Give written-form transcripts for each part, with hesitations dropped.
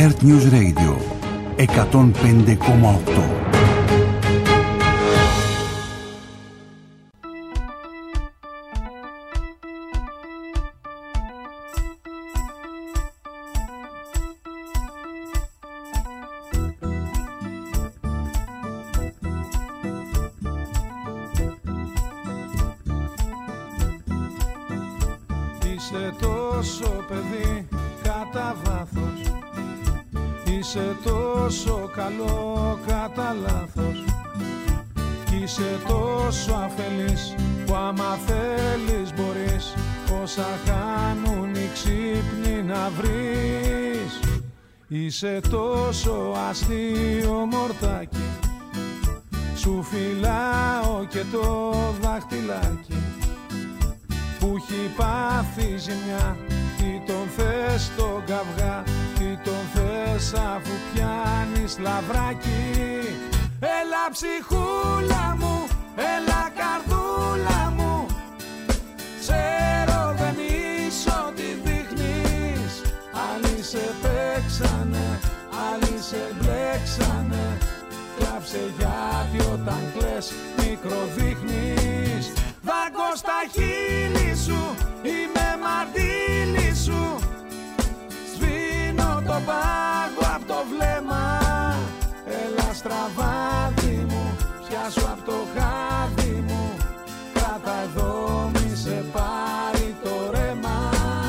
Earth News Radio 105,8. Είσαι τόσο παιδί κατά βάθος, είσαι τόσο καλό κατά λάθος, κι είσαι τόσο αφελής που άμα θέλεις μπορείς όσα χάνουν οι ξύπνοι να βρεις. Είσαι τόσο αστείο μορτάκι, σου φυλάω και το δάχτυλάκι που έχει πάθει ζημιά. Τι τον θες τον καυγά, τι τον θες αφού πιάνεις λαβράκι. Έλα ψυχούλα μου, έλα καρδούλα μου, ξέρω δεν είσαι ό,τι δείχνεις. Άλλοι σε παίξανε, άλλοι σε μπλέξανε, κλάψε γιατί όταν κλαις μικροδείχνεις. Δάγκω στα χείλη σου, είμαι μαρτύρι σου, σβήνω το πάγο απ' το βλέμμα. Έλα στραβάδι μου, πιάσου απ' το χάδι μου, κράτα εδώ μη σε πάρει το ρέμα.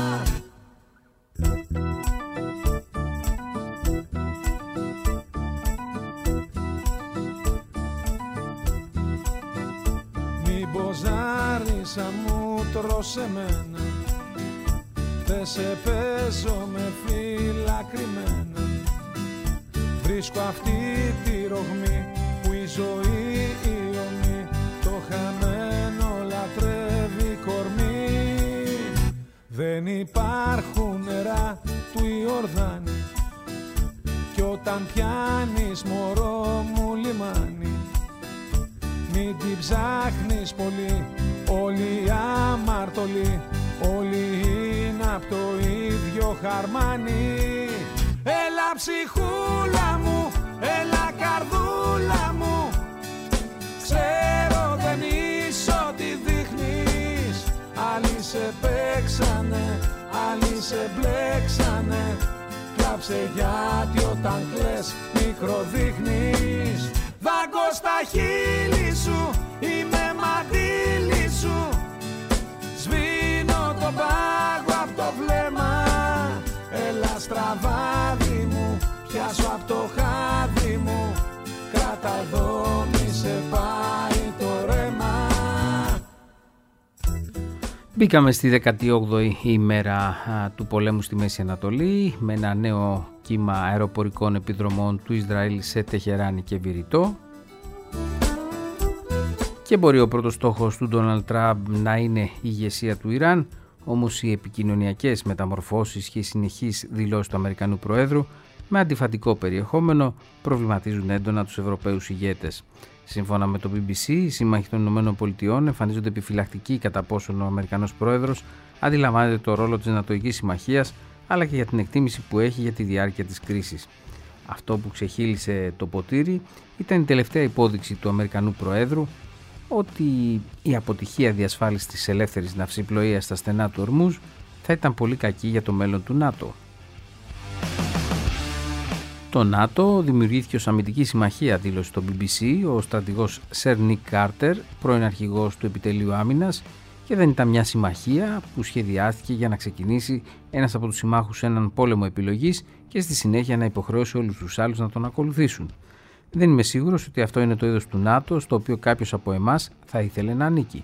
Μποζάρισα μου τρως εμένα, δε σε παίζω με φύλλα κρυμμένα. Βρίσκω αυτή τη ρογμή που η ζωή η ομή, το χαμένο λατρεύει κορμί. Δεν υπάρχουν νερά του Ιορδάνη, κι όταν πιάνεις μωρό μου λιμάνι, μην την ψάχνεις πολύ, όλοι αμαρτωλοί, όλοι είναι απ' το ίδιο χαρμάνι. Έλα ψυχούλα μου, έλα καρδούλα μου, ξέρω δεν είσαι ό,τι δείχνεις. Άλλοι σε παίξανε, άλλοι σε μπλέξανε, κλάψε γιατί όταν κλαις μικροδείχνεις. Δάγκω στα χείλη σου, είμαι μαντήλι σου, σβήνω το πάγο απ' το βλέμμα. Έλα στραβάδι μου, πιάσω απ' το χάδι μου, κράτα εδώ μη σε πάει το ρέμα. Μπήκαμε στη 18η ημέρα του πολέμου στη Μέση Ανατολή με ένα νέο κύμα αεροπορικών επιδρομών του Ισραήλ σε Τεχεράνη και Βηρητό. Και μπορεί ο πρώτος στόχος του Ντόναλντ Τραμπ να είναι η ηγεσία του Ιράν, όμως οι επικοινωνιακές μεταμορφώσεις και οι συνεχείς δηλώσεις του Αμερικανού Προέδρου με αντιφατικό περιεχόμενο προβληματίζουν έντονα τους Ευρωπαίους ηγέτες. Σύμφωνα με το BBC, οι σύμμαχοι των ΗΠΑ εμφανίζονται επιφυλακτικοί κατά πόσον ο Αμερικανός Πρόεδρος αντιλαμβάνεται το ρόλο της Νατοϊκής Συμμαχίας, αλλά και για την εκτίμηση που έχει για τη διάρκεια της κρίσης. Αυτό που ξεχύλισε το ποτήρι ήταν η τελευταία υπόδειξη του Αμερικανού Προέδρου ότι η αποτυχία διασφάλισης της ελεύθερης ναυσιπλοείας στα στενά του Ορμούζ θα ήταν πολύ κακή για το μέλλον του ΝΑΤΟ. Το ΝΑΤΟ δημιουργήθηκε ως αμυντική συμμαχία, δήλωσε το BBC ο στρατηγός Σερ Νικ Κάρτερ, πρώην αρχηγός του Επιτελείου Άμυνας, και δεν ήταν μια συμμαχία που σχεδιάστηκε για να ξεκινήσει ένας από τους συμμάχους έναν πόλεμο επιλογής και στη συνέχεια να υποχρεώσει όλους τους άλλους να τον ακολουθήσουν. Δεν είμαι σίγουρος ότι αυτό είναι το είδος του ΝΑΤΟ στο οποίο κάποιος από εμάς θα ήθελε να ανήκει.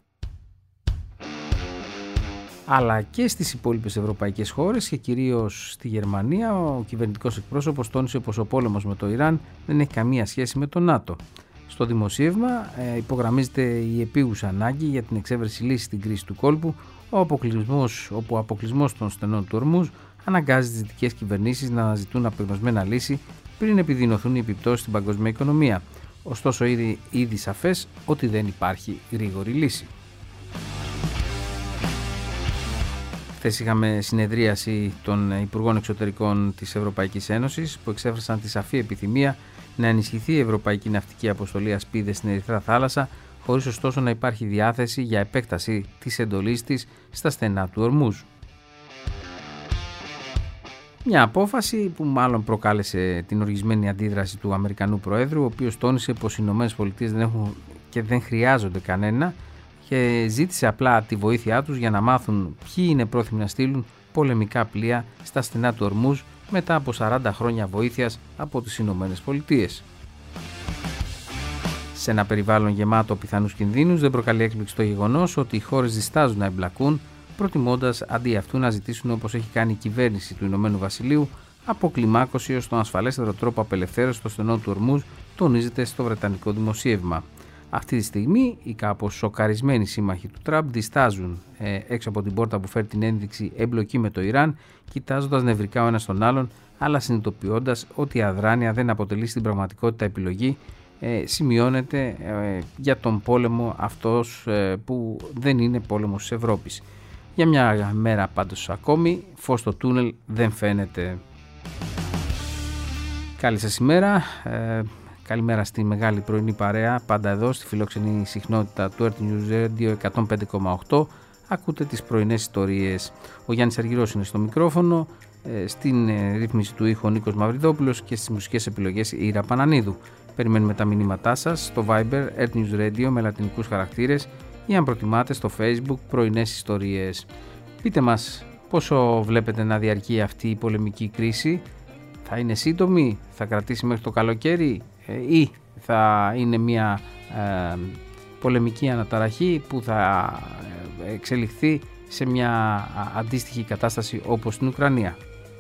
Αλλά και στις υπόλοιπες ευρωπαϊκές χώρες και κυρίως στη Γερμανία, ο κυβερνητικός εκπρόσωπος τόνισε πως ο πόλεμος με το Ιράν δεν έχει καμία σχέση με το ΝΑΤΟ. Στο δημοσίευμα υπογραμμίζεται η επίγουσα ανάγκη για την εξέβρεση λύσης στην κρίση του κόλπου, όπου ο αποκλεισμός των στενών του Ορμούζ αναγκάζει τις δυτικές κυβερνήσεις να αναζητούν απεγνωσμένα λύση πριν επιδεινωθούν οι επιπτώσεις στην παγκόσμια οικονομία. Ωστόσο, ήδη σαφές ότι δεν υπάρχει γρήγορη λύση. Χθες είχαμε συνεδρίαση των Υπουργών Εξωτερικών της Ευρωπαϊκής Ένωσης που εξέφρασαν τη σαφή επιθυμία να ενισχυθεί η Ευρωπαϊκή Ναυτική Αποστολή Ασπίδες στην Ερυθρά Θάλασσα, χωρίς ωστόσο να υπάρχει διάθεση για επέκταση της εντολής της στα στενά του Ορμούζ. Μια απόφαση που μάλλον προκάλεσε την οργισμένη αντίδραση του Αμερικανού Προέδρου, ο οποίος τόνισε πως οι ΗΠΑ δεν έχουν και δεν χρειάζονται κανένα και ζήτησε απλά τη βοήθειά τους για να μάθουν ποιοι είναι πρόθυμοι να στείλουν πολεμικά πλοία στα στενά του Ορμούζ μετά από 40 χρόνια βοήθειας από τις ΗΠΑ. Σε ένα περιβάλλον γεμάτο πιθανούς κινδύνους, δεν προκαλεί έκπληξη το γεγονός ότι οι χώρες διστάζουν να εμπλακούν, προτιμώντας αντί αυτού να ζητήσουν, όπως έχει κάνει η κυβέρνηση του Ηνωμένου Βασιλείου, αποκλιμάκωση ως τον ασφαλέστερο τρόπο απελευθέρωσης των στενών του Ορμούζ, τονίζεται στο βρετανικό δημοσίευμα. Αυτή τη στιγμή οι κάπως σοκαρισμένοι σύμμαχοι του Τραμπ διστάζουν έξω από την πόρτα που φέρει την ένδειξη εμπλοκή με το Ιράν, κοιτάζοντας νευρικά ο ένας τον άλλον, αλλά συνειδητοποιώντας ότι η αδράνεια δεν αποτελεί στην πραγματικότητα επιλογή. Σημειώνεται για τον πόλεμο αυτός που δεν είναι πόλεμος της Ευρώπης. Για μια μέρα πάντως ακόμη φως στο τούνελ δεν φαίνεται. Καλή σας ημέρα. Καλημέρα στη μεγάλη πρωινή παρέα, πάντα εδώ στη φιλόξενη συχνότητα του Earth News Radio 105,8. Ακούτε τις πρωινές ιστορίες. Ο Γιάννης Αργυρός είναι στο μικρόφωνο, στην ρύθμιση του ήχου ο Νίκος Μαυριδόπουλος και στις μουσικές επιλογές η Ήρα Πανανίδου. Περιμένουμε τα μηνύματά σας στο Viber Earth News Radio με λατινικούς χαρακτήρες ή αν προτιμάτε στο Facebook πρωινές ιστορίες. Πείτε μας πόσο βλέπετε να διαρκεί αυτή η πολεμική κρίση. Θα είναι σύντομη, θα κρατήσει μέχρι το καλοκαίρι ή θα είναι μια πολεμική αναταραχή που θα εξελιχθεί σε μια αντίστοιχη κατάσταση όπως στην Ουκρανία.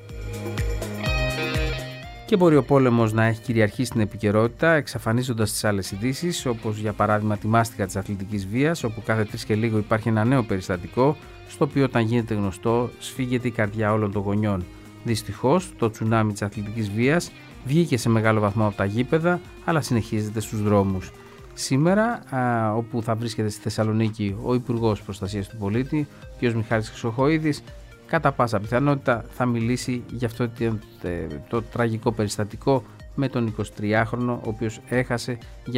Και μπορεί ο πόλεμος να έχει κυριαρχήσει στην επικαιρότητα, εξαφανίζοντας τις άλλες ειδήσεις, όπως για παράδειγμα τη μάστιγα της αθλητικής βίας, όπου κάθε 3 και λίγο υπάρχει ένα νέο περιστατικό, στο οποίο όταν γίνεται γνωστό σφίγγεται η καρδιά όλων των γονιών. Δυστυχώς, το τσουνάμι της αθλητικής βίας βγήκε σε μεγάλο βαθμό από τα γήπεδα, αλλά συνεχίζεται στους δρόμους. Σήμερα, όπου θα βρίσκεται στη Θεσσαλονίκη ο Υπουργός Προστασίας του Πολίτη, κ. Μιχάλης Χρυσοχοΐδης, κατά πάσα πιθανότητα θα μιλήσει για αυτό το τραγικό περιστατικό με τον 23χρονο, ο οποίος έχασε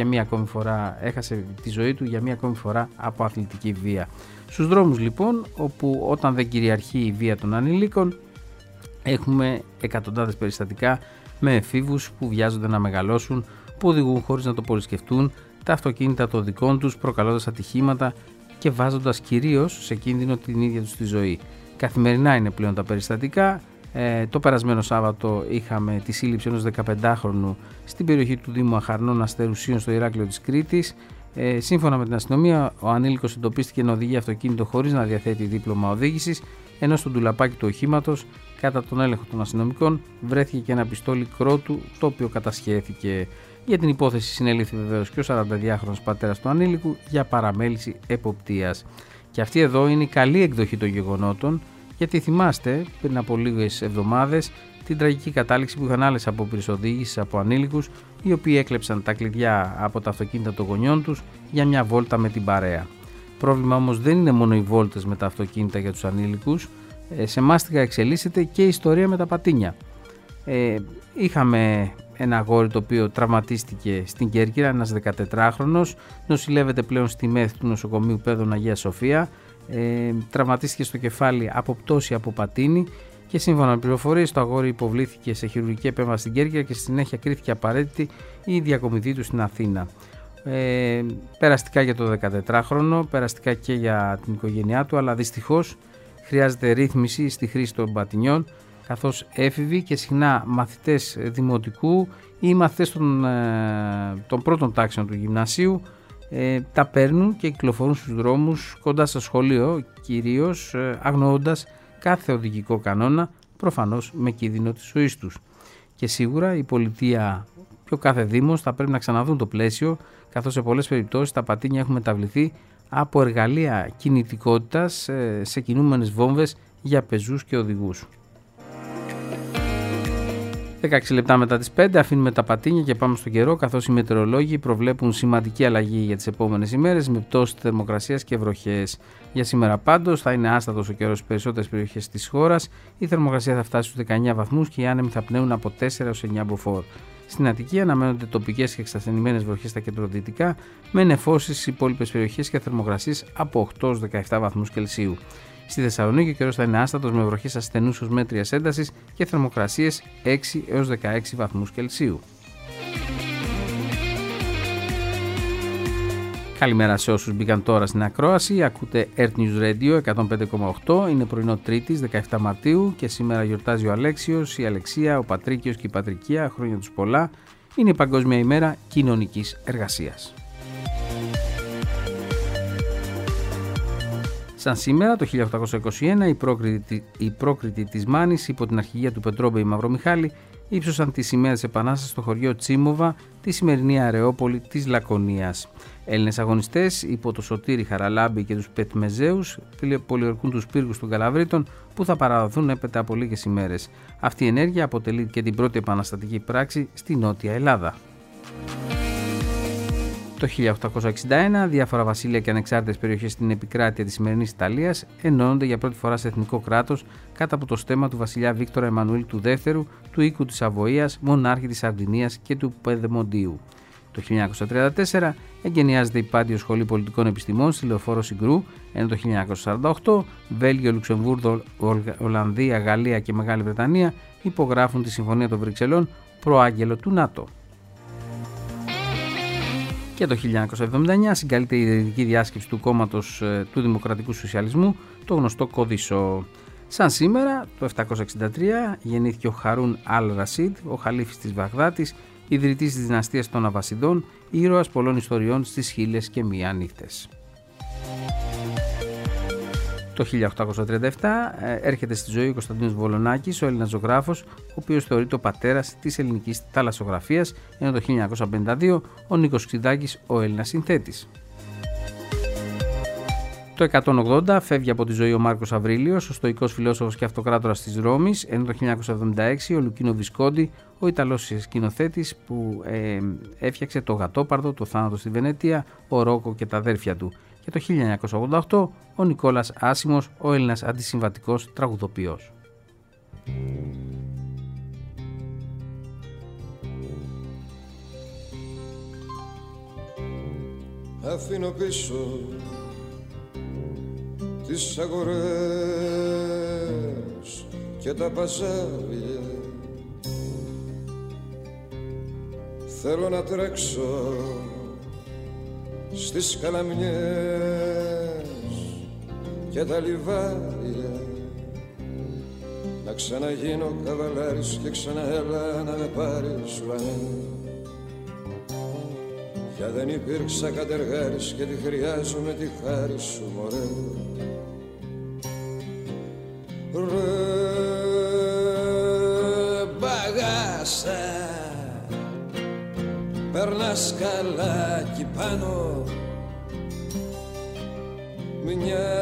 τη ζωή του για μία ακόμη φορά από αθλητική βία. Στους δρόμους λοιπόν, όπου όταν δεν κυριαρχεί η βία των ανηλίκων, έχουμε εκατοντάδες περιστατικά με εφήβους που βιάζονται να μεγαλώσουν, που οδηγούν χωρίς να το πολυσκεφτούν τα αυτοκίνητα των δικών τους, προκαλώντας ατυχήματα και βάζοντας κυρίως σε κίνδυνο την ίδια τους τη ζωή. Καθημερινά είναι πλέον τα περιστατικά. Το περασμένο Σάββατο είχαμε τη σύλληψη ενός 15χρονου στην περιοχή του Δήμου Αχαρνών Αστερουσίων στο Ηράκλειο της Κρήτης. Σύμφωνα με την αστυνομία, ο ανήλικος εντοπίστηκε να οδηγεί αυτοκίνητο χωρίς να διαθέτει δίπλωμα οδήγησης, ενώ στο ντουλαπάκι του οχήματος, κατά τον έλεγχο των αστυνομικών, βρέθηκε και ένα πιστόλι κρότου, το οποίο κατασχέθηκε. Για την υπόθεση συνελήφθη βεβαίως και ο 42χρονος πατέρας του ανήλικου για παραμέληση εποπτείας. Και αυτή εδώ είναι η καλή εκδοχή των γεγονότων, γιατί θυμάστε πριν από λίγες εβδομάδες την τραγική κατάληξη που είχαν άλλες απόπειρες οδήγησης από ανήλικους, οι οποίοι έκλεψαν τα κλειδιά από τα αυτοκίνητα των γονιών τους για μια βόλτα με την παρέα. Πρόβλημα όμως δεν είναι μόνο οι βόλτες με τα αυτοκίνητα για τους ανήλικους, σε μάστιγα εξελίσσεται και η ιστορία με τα πατίνια. Είχαμε ένα αγόρι το οποίο τραυματίστηκε στην Κέρκυρα, ένας 14χρονος, νοσηλεύεται πλέον στη ΜΕΘ του νοσοκομείου Πέδων Αγία Σοφία, τραυματίστηκε στο κεφάλι από πτώση από πατίνι και σύμφωνα με πληροφορίες το αγόρι υποβλήθηκε σε χειρουργική επέμβαση στην Κέρκυρα και στη συνέχεια κρίθηκε απαραίτητη η διακομιδή του στην Αθήνα. Περαστικά για το 14χρονο, περαστικά και για την οικογένειά του, αλλά δυστυχώς χρειάζεται ρύθμιση στη χρήση των πατινιών, καθώς έφηβοι και συχνά μαθητές δημοτικού ή μαθητές των πρώτων τάξεων του γυμνασίου τα παίρνουν και κυκλοφορούν στους δρόμους κοντά στο σχολείο, κυρίως αγνοώντας κάθε οδηγικό κανόνα, προφανώς με κίνδυνο της ζωής τους. Και σίγουρα η πολιτεία και ο κάθε δήμος θα πρέπει να ξαναδούν το πλαίσιο, καθώς σε πολλές περιπτώσεις τα πατίνια έχουν μεταβληθεί από εργαλεία κινητικότητας σε κινούμενες βόμβες για πεζούς και οδηγούς. 16 λεπτά μετά τις 5 αφήνουμε τα πατίνια και πάμε στον καιρό, καθώς οι μετεωρολόγοι προβλέπουν σημαντική αλλαγή για τις επόμενες ημέρες με πτώση θερμοκρασίας και βροχές. Για σήμερα πάντως θα είναι άστατος ο καιρός στις περισσότερες περιοχές της χώρας, η θερμοκρασία θα φτάσει στους 19 βαθμούς και οι άνεμοι θα πνέουν από 4 έως 9 μποφόρ. Στην Αττική αναμένονται τοπικές και εξασθενημένες βροχές στα κεντροδυτικά, με νεφώσεις στις υπόλοιπες περιοχές και θερμοκρασίες από 8 έως 17 βαθμούς Κελσίου. Στη Θεσσαλονίκη ο καιρός θα είναι άστατος με βροχές ασθενούς ως μέτριας έντασης και θερμοκρασίες 6 έως 16 βαθμούς Κελσίου. Καλημέρα σε όσους μπήκαν τώρα στην ακρόαση. Ακούτε Earth News Radio 105,8. Είναι πρωινό Τρίτης 17 Μαρτίου και σήμερα γιορτάζει ο Αλέξιος, η Αλεξία, ο Πατρίκιος και η Πατρικία. Χρόνια τους πολλά. Είναι η Παγκόσμια ημέρα κοινωνικής εργασίας. Σαν σήμερα, το 1821, οι πρόκριτοι της Μάνης υπό την αρχηγία του Πετρόμπεϊ Μαυρομιχάλη ύψωσαν τη σημαία της Επανάστασης στο χωριό Τσίμοβα, τη σημερινή Αρεόπολη της Λακωνίας. Έλληνες αγωνιστές υπό το Σωτήρη Χαραλάμπη και τους Πετμεζέους πολιορκούν τους πύργους των Καλαβρίτων που θα παραδοθούν έπειτα από λίγες ημέρες. Αυτή η ενέργεια αποτελεί και την πρώτη επαναστατική πράξη στη Νότια Ελλάδα. Το 1861, διάφορα βασίλεια και ανεξάρτητες περιοχές στην επικράτεια της σημερινής Ιταλίας ενώνονται για πρώτη φορά σε εθνικό κράτος κάτω από το στέμμα του βασιλιά Βίκτορα Εμμανουήλ του Δεύτερου, του οίκου της Σαβοίας, μονάρχη της Σαρδινίας και του Πεδεμοντίου. Το 1934 εγκαινιάζεται η Πάντιο Σχολή Πολιτικών Επιστημών στη Λεωφόρο Συγκρού, ενώ το 1948 Βέλγιο, Λουξεμβούργο, Ολλανδία, Γαλλία και Μεγάλη Βρετανία υπογράφουν τη Συμφωνία των Βρυξελών, προάγγελο του ΝΑΤΟ. Και το 1979 συγκαλείται η ιδρυτική διάσκεψη του κόμματος του Δημοκρατικού Σοσιαλισμού, το γνωστό Κοδισό. Σαν σήμερα, το 763, γεννήθηκε ο Χαρούν Αλ-Ρασίδ, ο χαλίφης της Βαγδάτης, ιδρυτής της δυναστείας των Αβασιδών, ήρωας πολλών ιστοριών στις Χίλιες και Μία Νύχτες. Το 1837 έρχεται στη ζωή ο Κωνσταντίνος Βολονάκης, ο Έλληνας ζωγράφος, ο οποίος θεωρείται ο πατέρας της ελληνικής θαλασσογραφίας, ενώ το 1952 ο Νίκος Ξιδάκης, ο Έλληνας συνθέτης. Το 180 φεύγει από τη ζωή ο Μάρκος Αβρίλιος, ο στοικός φιλόσοφος και αυτοκράτορας της Ρώμης, ενώ το 1976 ο Λουκίνο Βισκόντι, ο Ιταλός σκηνοθέτης που έφτιαξε το Γατόπαρδο, το Θάνατο στη Βενετία, ο Ρόκο και τα αδέρφια του. Και το 1988 ο Νικόλας Άσιμος, ο Έλληνας αντισυμβατικός τραγουδοποιός. Αφήνω πίσω τις αγορές και τα παζάρια, θέλω να τρέξω στις καλαμιές και τα λιβάρια, να ξαναγίνω καβαλάρης και ξαναέλα να με πάρεις ουρανέ. Για δεν υπήρξα κατεργάρης και τη χρειάζομαι τη χάρη σου, μωρέ. Ρε μπαγάσα, περνάς καλά κι πάνω, μια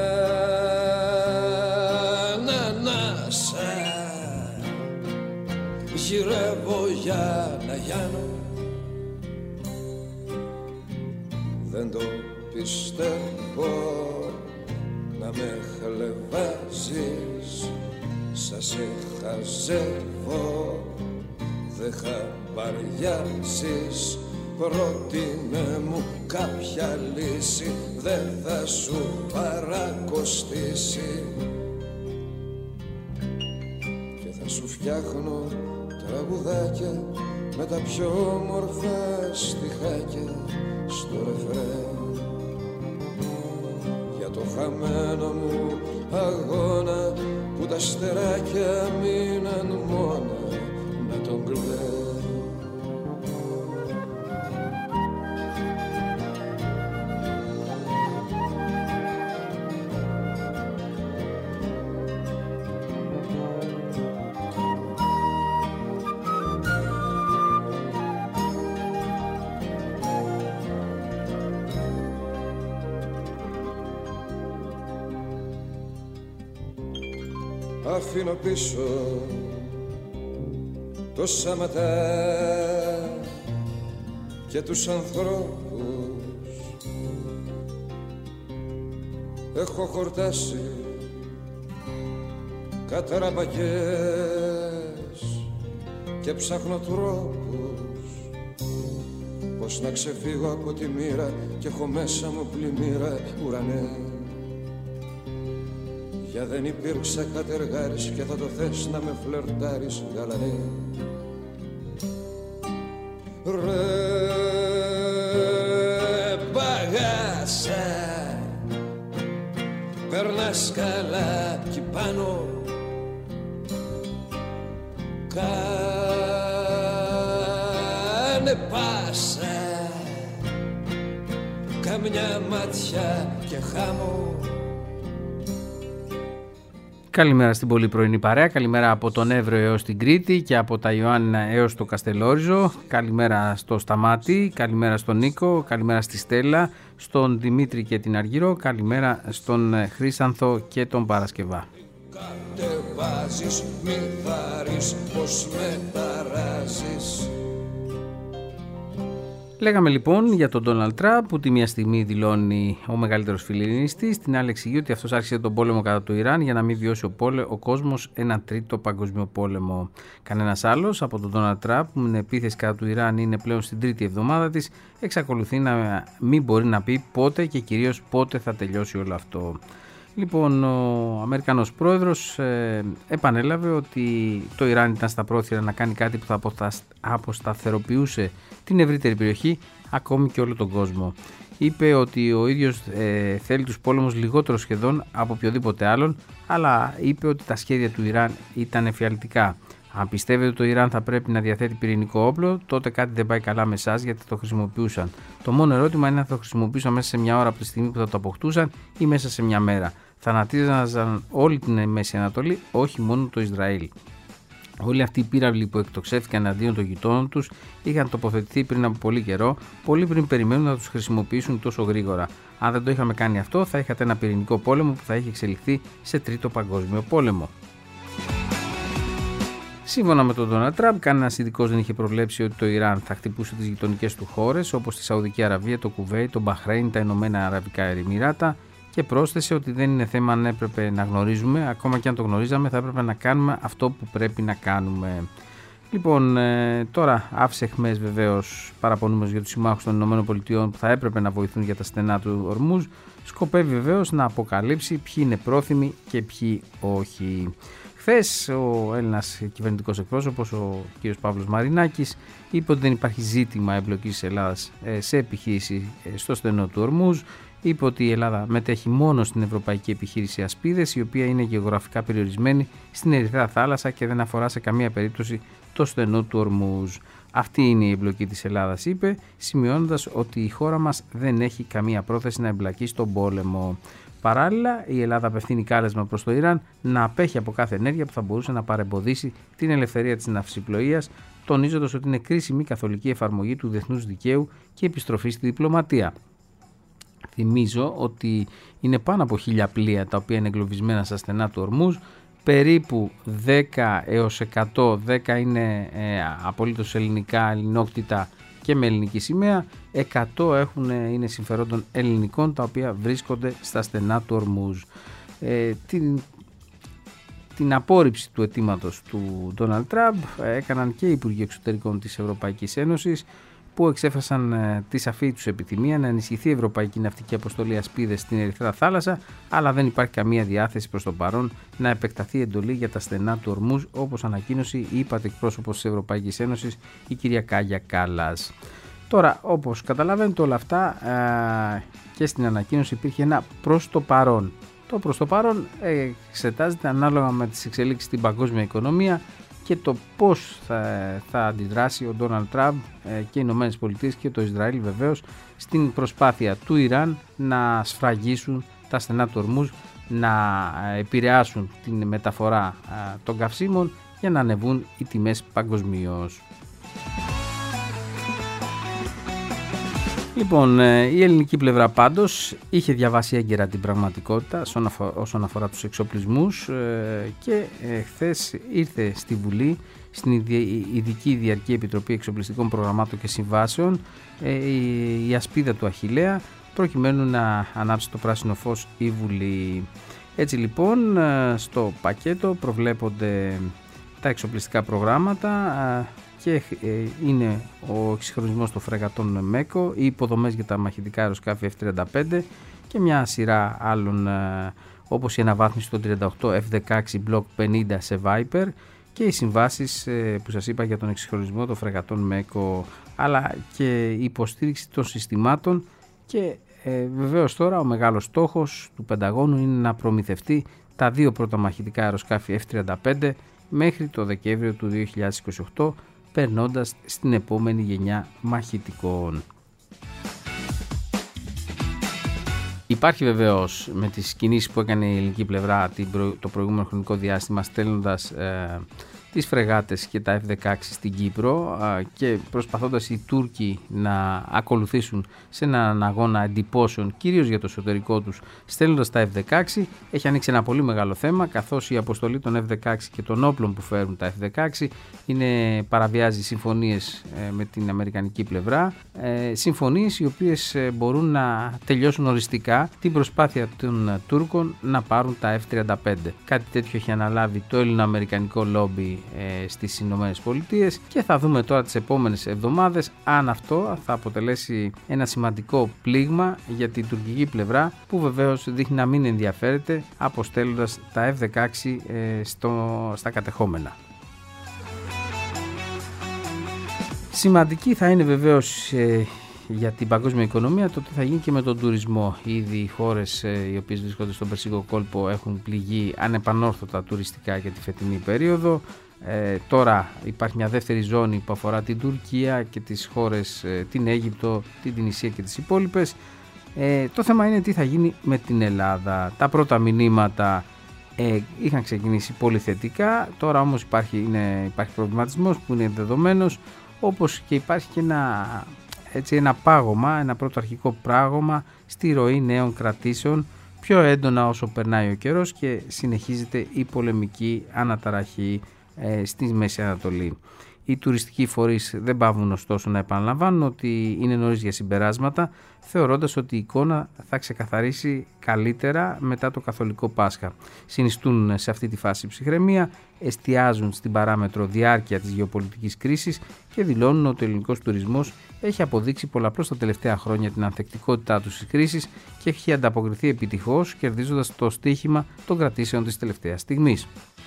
ανανάσα γυρεύω για να γιάνω. Δεν το πιστεύω να με χλεβάζεις, σαν σε χαζεύω, δεν χαμπαριάζεις. Πρότεινε μου κάποια λύση, δεν θα σου παρακοστήσει και θα σου φτιάχνω τραγουδάκια με τα πιο όμορφα στιχάκια στο ρεφρέ. Για το χαμένο μου αγώνα που τα στεράκια μείναν μόνα να τον κλαίω. Αφήνω πίσω το Σαματά και τους ανθρώπους. Έχω χορτάσει καταραμπακές και ψάχνω τρόπους πως να ξεφύγω από τη μοίρα κι έχω μέσα μου πλημμύρα, ουρανέ. Για δεν υπήρξα κατεργάρης και θα το θες να με φλερτάρεις, γαλανέ. Ρε μπαγάσα, περνάς καλά κι πάνω, κάνε πάσα, καμιά ματιά και χάμω. Καλημέρα στην πολύ πρωινή παρέα, καλημέρα από τον Εύρο έως την Κρήτη και από τα Ιωάννινα έως το Καστελόριζο. Καλημέρα στο Σταμάτη, καλημέρα στον Νίκο, καλημέρα στη Στέλλα, στον Δημήτρη και την Αργύρο, καλημέρα στον Χρύσανθο και τον Παρασκευά. Κατεβάζεις, μη θαρείς πως με ταράζεις. Λέγαμε λοιπόν για τον Ντόναλντ Τραμπ που τη μία στιγμή δηλώνει ο μεγαλύτερος φιλελληνιστής, την άλλη εξηγεί ότι αυτός άρχισε τον πόλεμο κατά του Ιράν για να μην βιώσει ο κόσμος ένα τρίτο παγκόσμιο πόλεμο. Κανένας άλλος από τον Ντόναλντ Τραμπ που με την επίθεση κατά του Ιράν είναι πλέον στην τρίτη εβδομάδα της εξακολουθεί να μην μπορεί να πει πότε και κυρίως πότε θα τελειώσει όλο αυτό. Λοιπόν, ο Αμερικανός πρόεδρος επανέλαβε ότι το Ιράν ήταν στα πρόθυρα να κάνει κάτι που θα αποσταθεροποιούσε την ευρύτερη περιοχή, ακόμη και όλο τον κόσμο. Είπε ότι ο ίδιος θέλει τους πόλεμους λιγότερο σχεδόν από οποιοδήποτε άλλον, αλλά είπε ότι τα σχέδια του Ιράν ήταν εφιαλτικά. Αν πιστεύετε ότι το Ιράν θα πρέπει να διαθέτει πυρηνικό όπλο, τότε κάτι δεν πάει καλά με εσάς γιατί το χρησιμοποιούσαν. Το μόνο ερώτημα είναι αν θα το χρησιμοποιούσαν μέσα σε μια ώρα από τη στιγμή που θα το αποκτούσαν ή μέσα σε μια μέρα. Θανατίζαν όλη την Μέση Ανατολή, όχι μόνο το Ισραήλ. Όλοι αυτοί οι πύραυλοι που εκτοξεύτηκαν αντίον των γειτόνων τους είχαν τοποθετηθεί πριν από πολύ καιρό, πολύ πριν περιμένουν να τους χρησιμοποιήσουν τόσο γρήγορα. Αν δεν το είχαμε κάνει αυτό, θα είχατε ένα πυρηνικό πόλεμο που θα είχε εξελιχθεί σε τρίτο παγκόσμιο πόλεμο. Σύμφωνα με τον Ντόναλντ Τραμπ, κανένας ειδικός δεν είχε προβλέψει ότι το Ιράν θα χτυπούσε τις γειτονικές του χώρες όπως τη Σαουδική Αραβία, το Κουβέιτ, το Μπαχρέιν, τα Ηνωμένα Αραβικά Εμιράτα και πρόσθεσε ότι δεν είναι θέμα αν έπρεπε να γνωρίζουμε, ακόμα και αν το γνωρίζαμε θα έπρεπε να κάνουμε αυτό που πρέπει να κάνουμε. Λοιπόν, τώρα άφησε εχμές βεβαίως παραπονούμενος για τους συμμάχους των ΗΠΑ που θα έπρεπε να βοηθούν για τα στενά του Ορμούζ, σκοπεύει βεβαίως να αποκαλύψει ποιοι είναι πρόθυμοι και ποιοι όχι. Χθες ο Έλληνας κυβερνητικός εκπρόσωπος, ο κ. Παύλος Μαρινάκης, είπε ότι δεν υπάρχει ζήτημα εμπλοκής της Ελλάδας σε επιχείρηση στο στενό του Ορμούζ. Είπε ότι η Ελλάδα μετέχει μόνο στην Ευρωπαϊκή Επιχείρηση Ασπίδες, η οποία είναι γεωγραφικά περιορισμένη στην Ερυθρά Θάλασσα και δεν αφορά σε καμία περίπτωση το στενό του Ορμούζ. Αυτή είναι η εμπλοκή της Ελλάδας, είπε, σημειώνοντας ότι η χώρα μας δεν έχει καμία πρόθεση να εμπλακεί στον πόλεμο. Παράλληλα, η Ελλάδα απευθύνει κάλεσμα προς το Ιράν να απέχει από κάθε ενέργεια που θα μπορούσε να παρεμποδίσει την ελευθερία της ναυσιπλοείας, τονίζοντας ότι είναι κρίσιμη η καθολική εφαρμογή του διεθνούς δικαίου και επιστροφή στη διπλωματία. Θυμίζω ότι είναι πάνω από 1.000 πλοία τα οποία είναι εγκλωβισμένα στα στενά του Ορμούζ, περίπου 10 έως 100, 10 είναι απολύτως ελληνικά, ελληνόκτητα και με ελληνική σημαία, 100 είναι συμφερόντων ελληνικών τα οποία βρίσκονται στα στενά του Ορμούζ. Την απόρριψη του αιτήματος του Ντόναλντ Τραμπ έκαναν και οι Υπουργοί Εξωτερικών της Ευρωπαϊκής Ένωσης, που εξέφρασαν τη σαφή τους επιθυμία να ενισχυθεί η Ευρωπαϊκή Ναυτική Αποστολή Ασπίδες στην Ερυθρά Θάλασσα, αλλά δεν υπάρχει καμία διάθεση προς το παρόν να επεκταθεί η εντολή για τα στενά του Ορμούζ, όπως ανακοίνωσε η ΥΠΑΤ εκπρόσωπος της Ευρωπαϊκής Ένωσης, η κυρία Κάγια Κάλλας. Τώρα, όπως καταλαβαίνετε όλα αυτά και στην ανακοίνωση υπήρχε ένα προς το παρόν. Το προς το παρόν εξετάζεται ανάλογα με τις εξελίξεις στην παγκόσμια οικονομία και το πώς θα αντιδράσει ο Ντόναλντ Τραμπ και οι Ηνωμένες Πολιτείες και το Ισραήλ βεβαίως στην προσπάθεια του Ιράν να σφραγίσουν τα στενά του Ορμούζ, να επηρεάσουν την μεταφορά των καυσίμων για να ανεβούν οι τιμές παγκοσμίως. Λοιπόν, η ελληνική πλευρά πάντως είχε διαβάσει έγκαιρα την πραγματικότητα όσον αφορά τους εξοπλισμούς και χθες ήρθε στη Βουλή, στην Ειδική Διαρκή Επιτροπή Εξοπλιστικών Προγραμμάτων και Συμβάσεων, η ασπίδα του Αχιλλέα, προκειμένου να ανάψει το πράσινο φως η Βουλή. Έτσι λοιπόν, στο πακέτο προβλέπονται τα εξοπλιστικά προγράμματα και είναι ο εξυγχρονισμός των φρεγατών ΜΕΚΟ, οι υποδομές για τα μαχητικά αεροσκάφη F-35 και μια σειρά άλλων, όπως η αναβάθμιση των 38 F-16 Block 50 σε Viper και οι συμβάσεις που σας είπα για τον εξυγχρονισμό των φρεγατών ΜΕΚΟ, αλλά και η υποστήριξη των συστημάτων και βεβαίως τώρα ο μεγάλος στόχος του Πενταγώνου είναι να προμηθευτεί τα δύο πρώτα μαχητικά αεροσκάφη F-35 μέχρι το Δεκέμβριο του 2028, περνώντας στην επόμενη γενιά μαχητικών. Υπάρχει βεβαίως με τις κινήσεις που έκανε η ελληνική πλευρά το προηγούμενο χρονικό διάστημα, στέλνοντας τις φρεγάτες και τα F-16 στην Κύπρο και προσπαθώντας οι Τούρκοι να ακολουθήσουν σε έναν αγώνα εντυπώσεων, κυρίως για το εσωτερικό τους, στέλνοντας τα F-16, έχει ανοίξει ένα πολύ μεγάλο θέμα, καθώς η αποστολή των F-16 και των όπλων που φέρουν τα F-16 παραβιάζει συμφωνίες με την αμερικανική πλευρά, συμφωνίες οι οποίες μπορούν να τελειώσουν οριστικά την προσπάθεια των Τούρκων να πάρουν τα F-35. Κάτι τέτοιο έχει αναλάβει το ελληνοαμερικανικό λόμπι στις Ηνωμένες Πολιτείες και θα δούμε τώρα τις επόμενες εβδομάδες αν αυτό θα αποτελέσει ένα σημαντικό πλήγμα για την τουρκική πλευρά, που βεβαίως δείχνει να μην ενδιαφέρεται αποστέλλοντας τα F-16 στα κατεχόμενα. Σημαντική θα είναι βεβαίως για την παγκόσμια οικονομία το τι θα γίνει και με τον τουρισμό. Ήδη οι χώρες οι οποίες βρίσκονται στον Περσικό κόλπο έχουν πληγεί ανεπανόρθωτα τουριστικά για τη φετινή περίοδο. Τώρα υπάρχει μια δεύτερη ζώνη που αφορά την Τουρκία και τις χώρες, την Αίγυπτο, την Τινησία και τις υπόλοιπες. Το θέμα είναι τι θα γίνει με την Ελλάδα. Τα πρώτα μηνύματα είχαν ξεκινήσει πολύ θετικά, τώρα όμως υπάρχει προβληματισμός που είναι δεδομένος, όπως και υπάρχει και ένα πάγωμα, ένα πρώτο αρχικό πράγωμα στη ροή νέων κρατήσεων, πιο έντονα όσο περνάει ο καιρός και συνεχίζεται η πολεμική αναταραχή στη Μέση Ανατολή. Οι τουριστικοί φορείς δεν παύουν ωστόσο να επαναλαμβάνουν ότι είναι νωρίς για συμπεράσματα, θεωρώντας ότι η εικόνα θα ξεκαθαρίσει καλύτερα μετά το Καθολικό Πάσχα. Συνιστούν σε αυτή τη φάση ψυχραιμία, εστιάζουν στην παράμετρο διάρκεια της γεωπολιτικής κρίσης και δηλώνουν ότι ο ελληνικός τουρισμός έχει αποδείξει πολλαπλώς τα τελευταία χρόνια την ανθεκτικότητά του στις κρίσεις και έχει ανταποκριθεί επιτυχώς, κερδίζοντας το στοίχημα των κρατήσεων της τελευταίας στιγμής.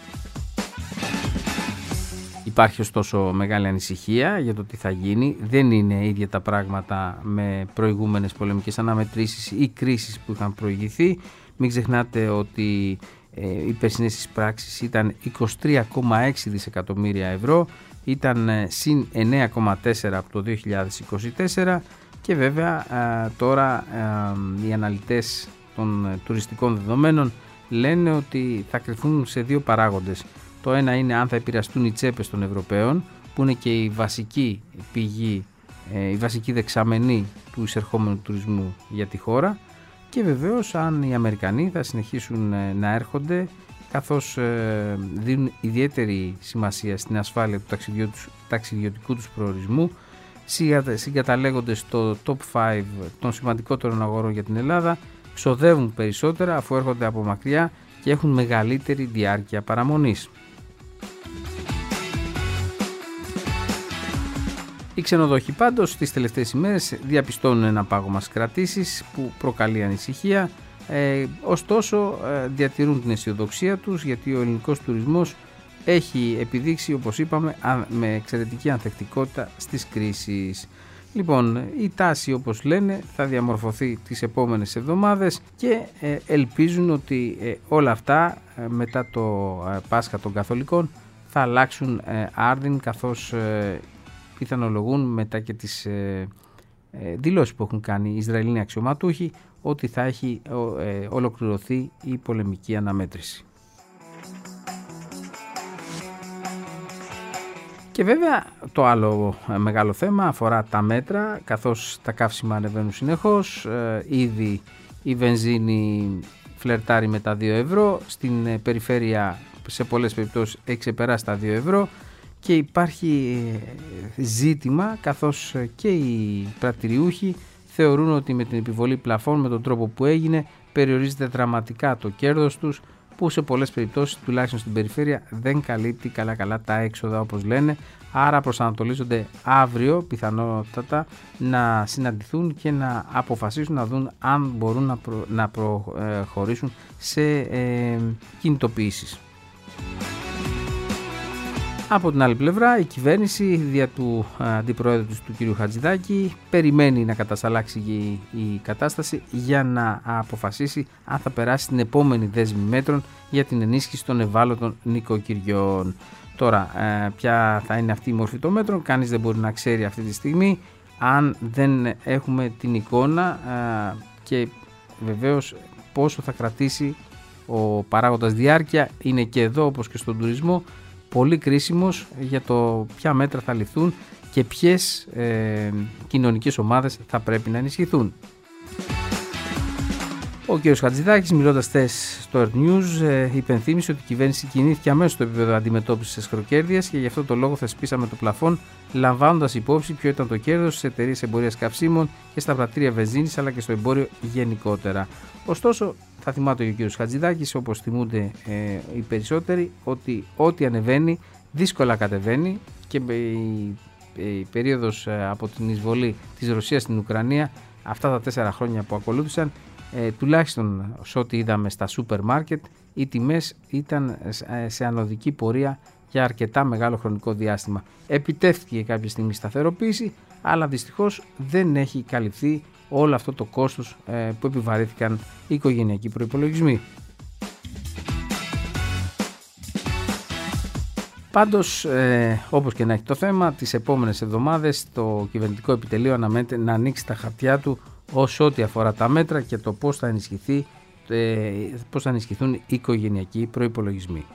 Υπάρχει ωστόσο μεγάλη ανησυχία για το τι θα γίνει. Δεν είναι ίδια τα πράγματα με προηγούμενες πολεμικές αναμετρήσεις ή κρίσεις που είχαν προηγηθεί. Μην ξεχνάτε ότι οι περσινές εισπράξεις ήταν 23,6 δισεκατομμύρια ευρώ, ήταν συν 9,4 από το 2024 και βέβαια τώρα οι αναλυτές των τουριστικών δεδομένων λένε ότι θα κρυφθούν σε δύο παράγοντες. Το ένα είναι αν θα επηρεαστούν οι τσέπες των Ευρωπαίων, που είναι και η βασική πηγή, η βασική δεξαμενή του εισερχόμενου τουρισμού για τη χώρα, και βεβαίως αν οι Αμερικανοί θα συνεχίσουν να έρχονται, καθώς δίνουν ιδιαίτερη σημασία στην ασφάλεια του ταξιδιωτικού τους προορισμού, συγκαταλέγονται στο top 5 των σημαντικότερων αγορών για την Ελλάδα, ξοδεύουν περισσότερα αφού έρχονται από μακριά και έχουν μεγαλύτερη διάρκεια παραμονής. Οι ξενοδόχοι πάντως τις τελευταίες ημέρες διαπιστώνουν ένα πάγωμα στις κρατήσεις που προκαλεί ανησυχία, ωστόσο διατηρούν την αισιοδοξία τους, γιατί ο ελληνικός τουρισμός έχει επιδείξει, όπως είπαμε, με εξαιρετική ανθεκτικότητα στις κρίσεις. Λοιπόν, η τάση, όπως λένε, θα διαμορφωθεί τις επόμενες εβδομάδες και ελπίζουν ότι όλα αυτά μετά το Πάσχα των Καθολικών θα αλλάξουν άρδιν, καθώς πιθανολογούν μετά και τις δηλώσεις που έχουν κάνει οι Ισραηλοί αξιωματούχοι ότι θα έχει ολοκληρωθεί η πολεμική αναμέτρηση. Και βέβαια το άλλο μεγάλο θέμα αφορά τα μέτρα, καθώς τα καύσιμα ανεβαίνουν συνεχώς. Ήδη η βενζίνη φλερτάρει με τα 2 ευρώ, στην περιφέρεια σε πολλές περιπτώσεις έχει ξεπεράσει τα 2 ευρώ και υπάρχει ζήτημα, καθώς και οι πρατηριούχοι θεωρούν ότι με την επιβολή πλαφών, με τον τρόπο που έγινε, περιορίζεται δραματικά το κέρδος τους, που σε πολλές περιπτώσεις, τουλάχιστον στην περιφέρεια, δεν καλύπτει καλά τα έξοδα όπως λένε. Άρα προσανατολίζονται αύριο πιθανότατα να συναντηθούν και να αποφασίσουν να δουν αν μπορούν να προχωρήσουν σε κινητοποιήσεις. Από την άλλη πλευρά, η κυβέρνηση δια του αντιπροέδρου του κ. Χατζηδάκη περιμένει να κατασταλάξει η κατάσταση για να αποφασίσει αν θα περάσει την επόμενη δέσμη μέτρων για την ενίσχυση των ευάλωτων νοικοκυριών. Τώρα, ποια θα είναι αυτή η μορφή των μέτρων, κανείς δεν μπορεί να ξέρει αυτή τη στιγμή, αν δεν έχουμε την εικόνα και βεβαίως πόσο θα κρατήσει ο παράγοντας διάρκεια. Είναι και εδώ, όπως και στον τουρισμό, πολύ κρίσιμος για το ποια μέτρα θα ληφθούν και ποιες κοινωνικές ομάδες θα πρέπει να ενισχυθούν. Ο κ. Χατζηδάκης, μιλώντας χθες στο Earth News, υπενθύμησε ότι η κυβέρνηση κινήθηκε αμέσως στο επίπεδο αντιμετώπισης της χροκέρδειας και γι' αυτό το λόγο θεσπίσαμε το πλαφόν, λαμβάνοντας υπόψη ποιο ήταν το κέρδος στις εταιρείες εμπορίας καυσίμων και στα πρατήρια βενζίνης, αλλά και στο εμπόριο γενικότερα. Ωστόσο, θα θυμάται και ο κ. Χατζηδάκης, όπως θυμούνται οι περισσότεροι, ότι ό,τι ανεβαίνει δύσκολα κατεβαίνει και η περίοδος από την εισβολή της Ρωσίας στην Ουκρανία, αυτά τα 4 χρόνια που ακολούθησαν, τουλάχιστον σε ό,τι είδαμε στα σούπερ μάρκετ, οι τιμές ήταν σε ανωδική πορεία για αρκετά μεγάλο χρονικό διάστημα. Επιτεύχθηκε κάποια στιγμή σταθεροποίηση, αλλά δυστυχώς δεν έχει καλυφθεί όλο αυτό το κόστος που επιβαρύθηκαν οι οικογενειακοί προϋπολογισμοί. Πάντως, όπως και να έχει το θέμα, τις επόμενες εβδομάδες το κυβερνητικό επιτελείο αναμένεται να ανοίξει τα χαρτιά του ως ό,τι αφορά τα μέτρα και το πώς θα ενισχυθούν οι οικογενειακοί προϋπολογισμοί.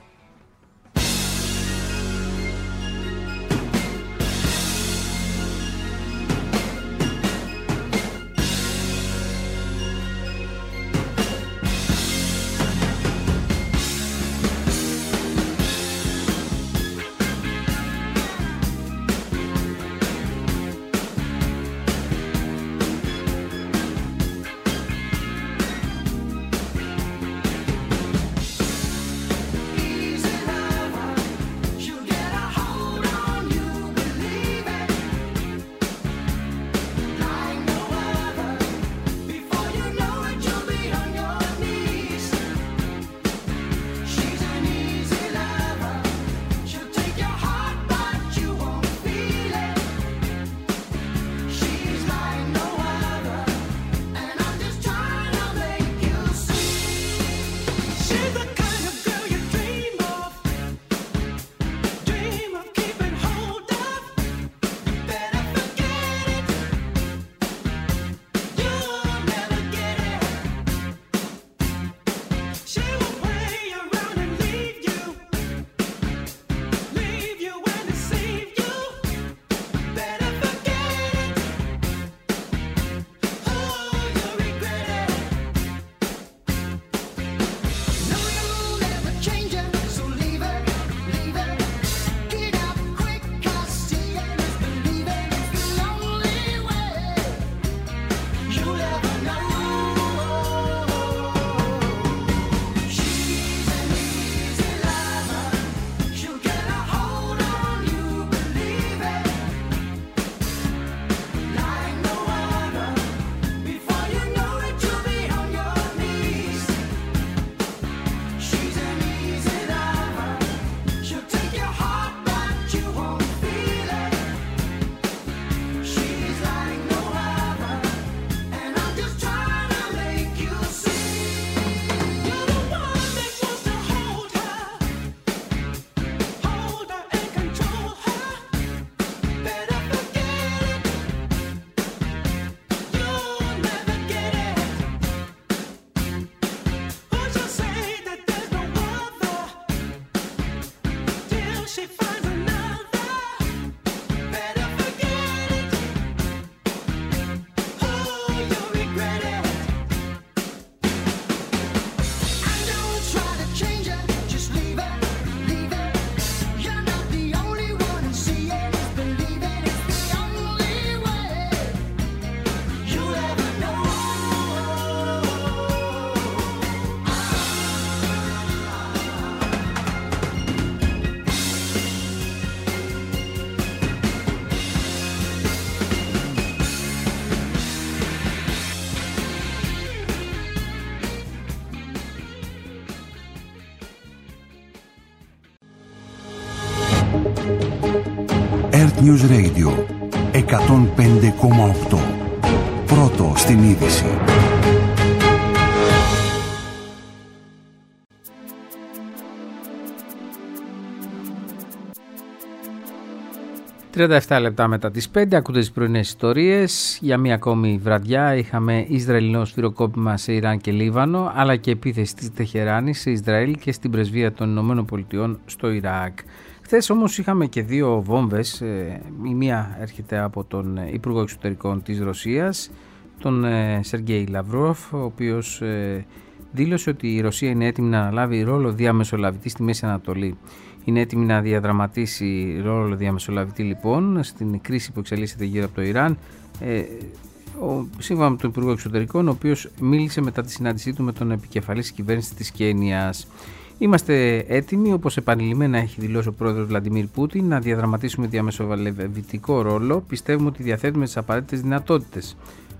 News Radio 105,8. Πρώτο στην είδηση. «37 λεπτά μετά τις 5, ακούτε τις πρωινές ιστορίες. Για μία ακόμη βραδιά είχαμε Ισραηλινό σφυροκόπημα σε Ιράν και Λίβανο, αλλά και επίθεση της Τεχεράνης σε Ισραήλ και στην πρεσβεία των ΗΠΑ στο Ιράκ. Χθες όμως είχαμε και δύο βόμβες. Η μία έρχεται από τον Υπουργό Εξωτερικών της Ρωσίας, τον Σεργέη Λαυρόφ, ο οποίος δήλωσε ότι η Ρωσία είναι έτοιμη να αναλάβει ρόλο διαμεσολαβητή στη Μέση Ανατολή. Είναι έτοιμη να διαδραματίσει ρόλο διαμεσολαβητή λοιπόν στην κρίση που εξελίσσεται γύρω από το Ιράν, σύμφωνα με τον Υπουργό Εξωτερικών, ο οποίος μίλησε μετά τη συνάντησή του με τον επικεφαλής της κυβέρνησης της Κένιας. Είμαστε έτοιμοι, όπως επανειλημμένα έχει δηλώσει ο πρόεδρος Βλαντιμίρ Πούτιν, να διαδραματίσουμε διαμεσολαβητικό ρόλο. Πιστεύουμε ότι διαθέτουμε τις απαραίτητες δυνατότητες.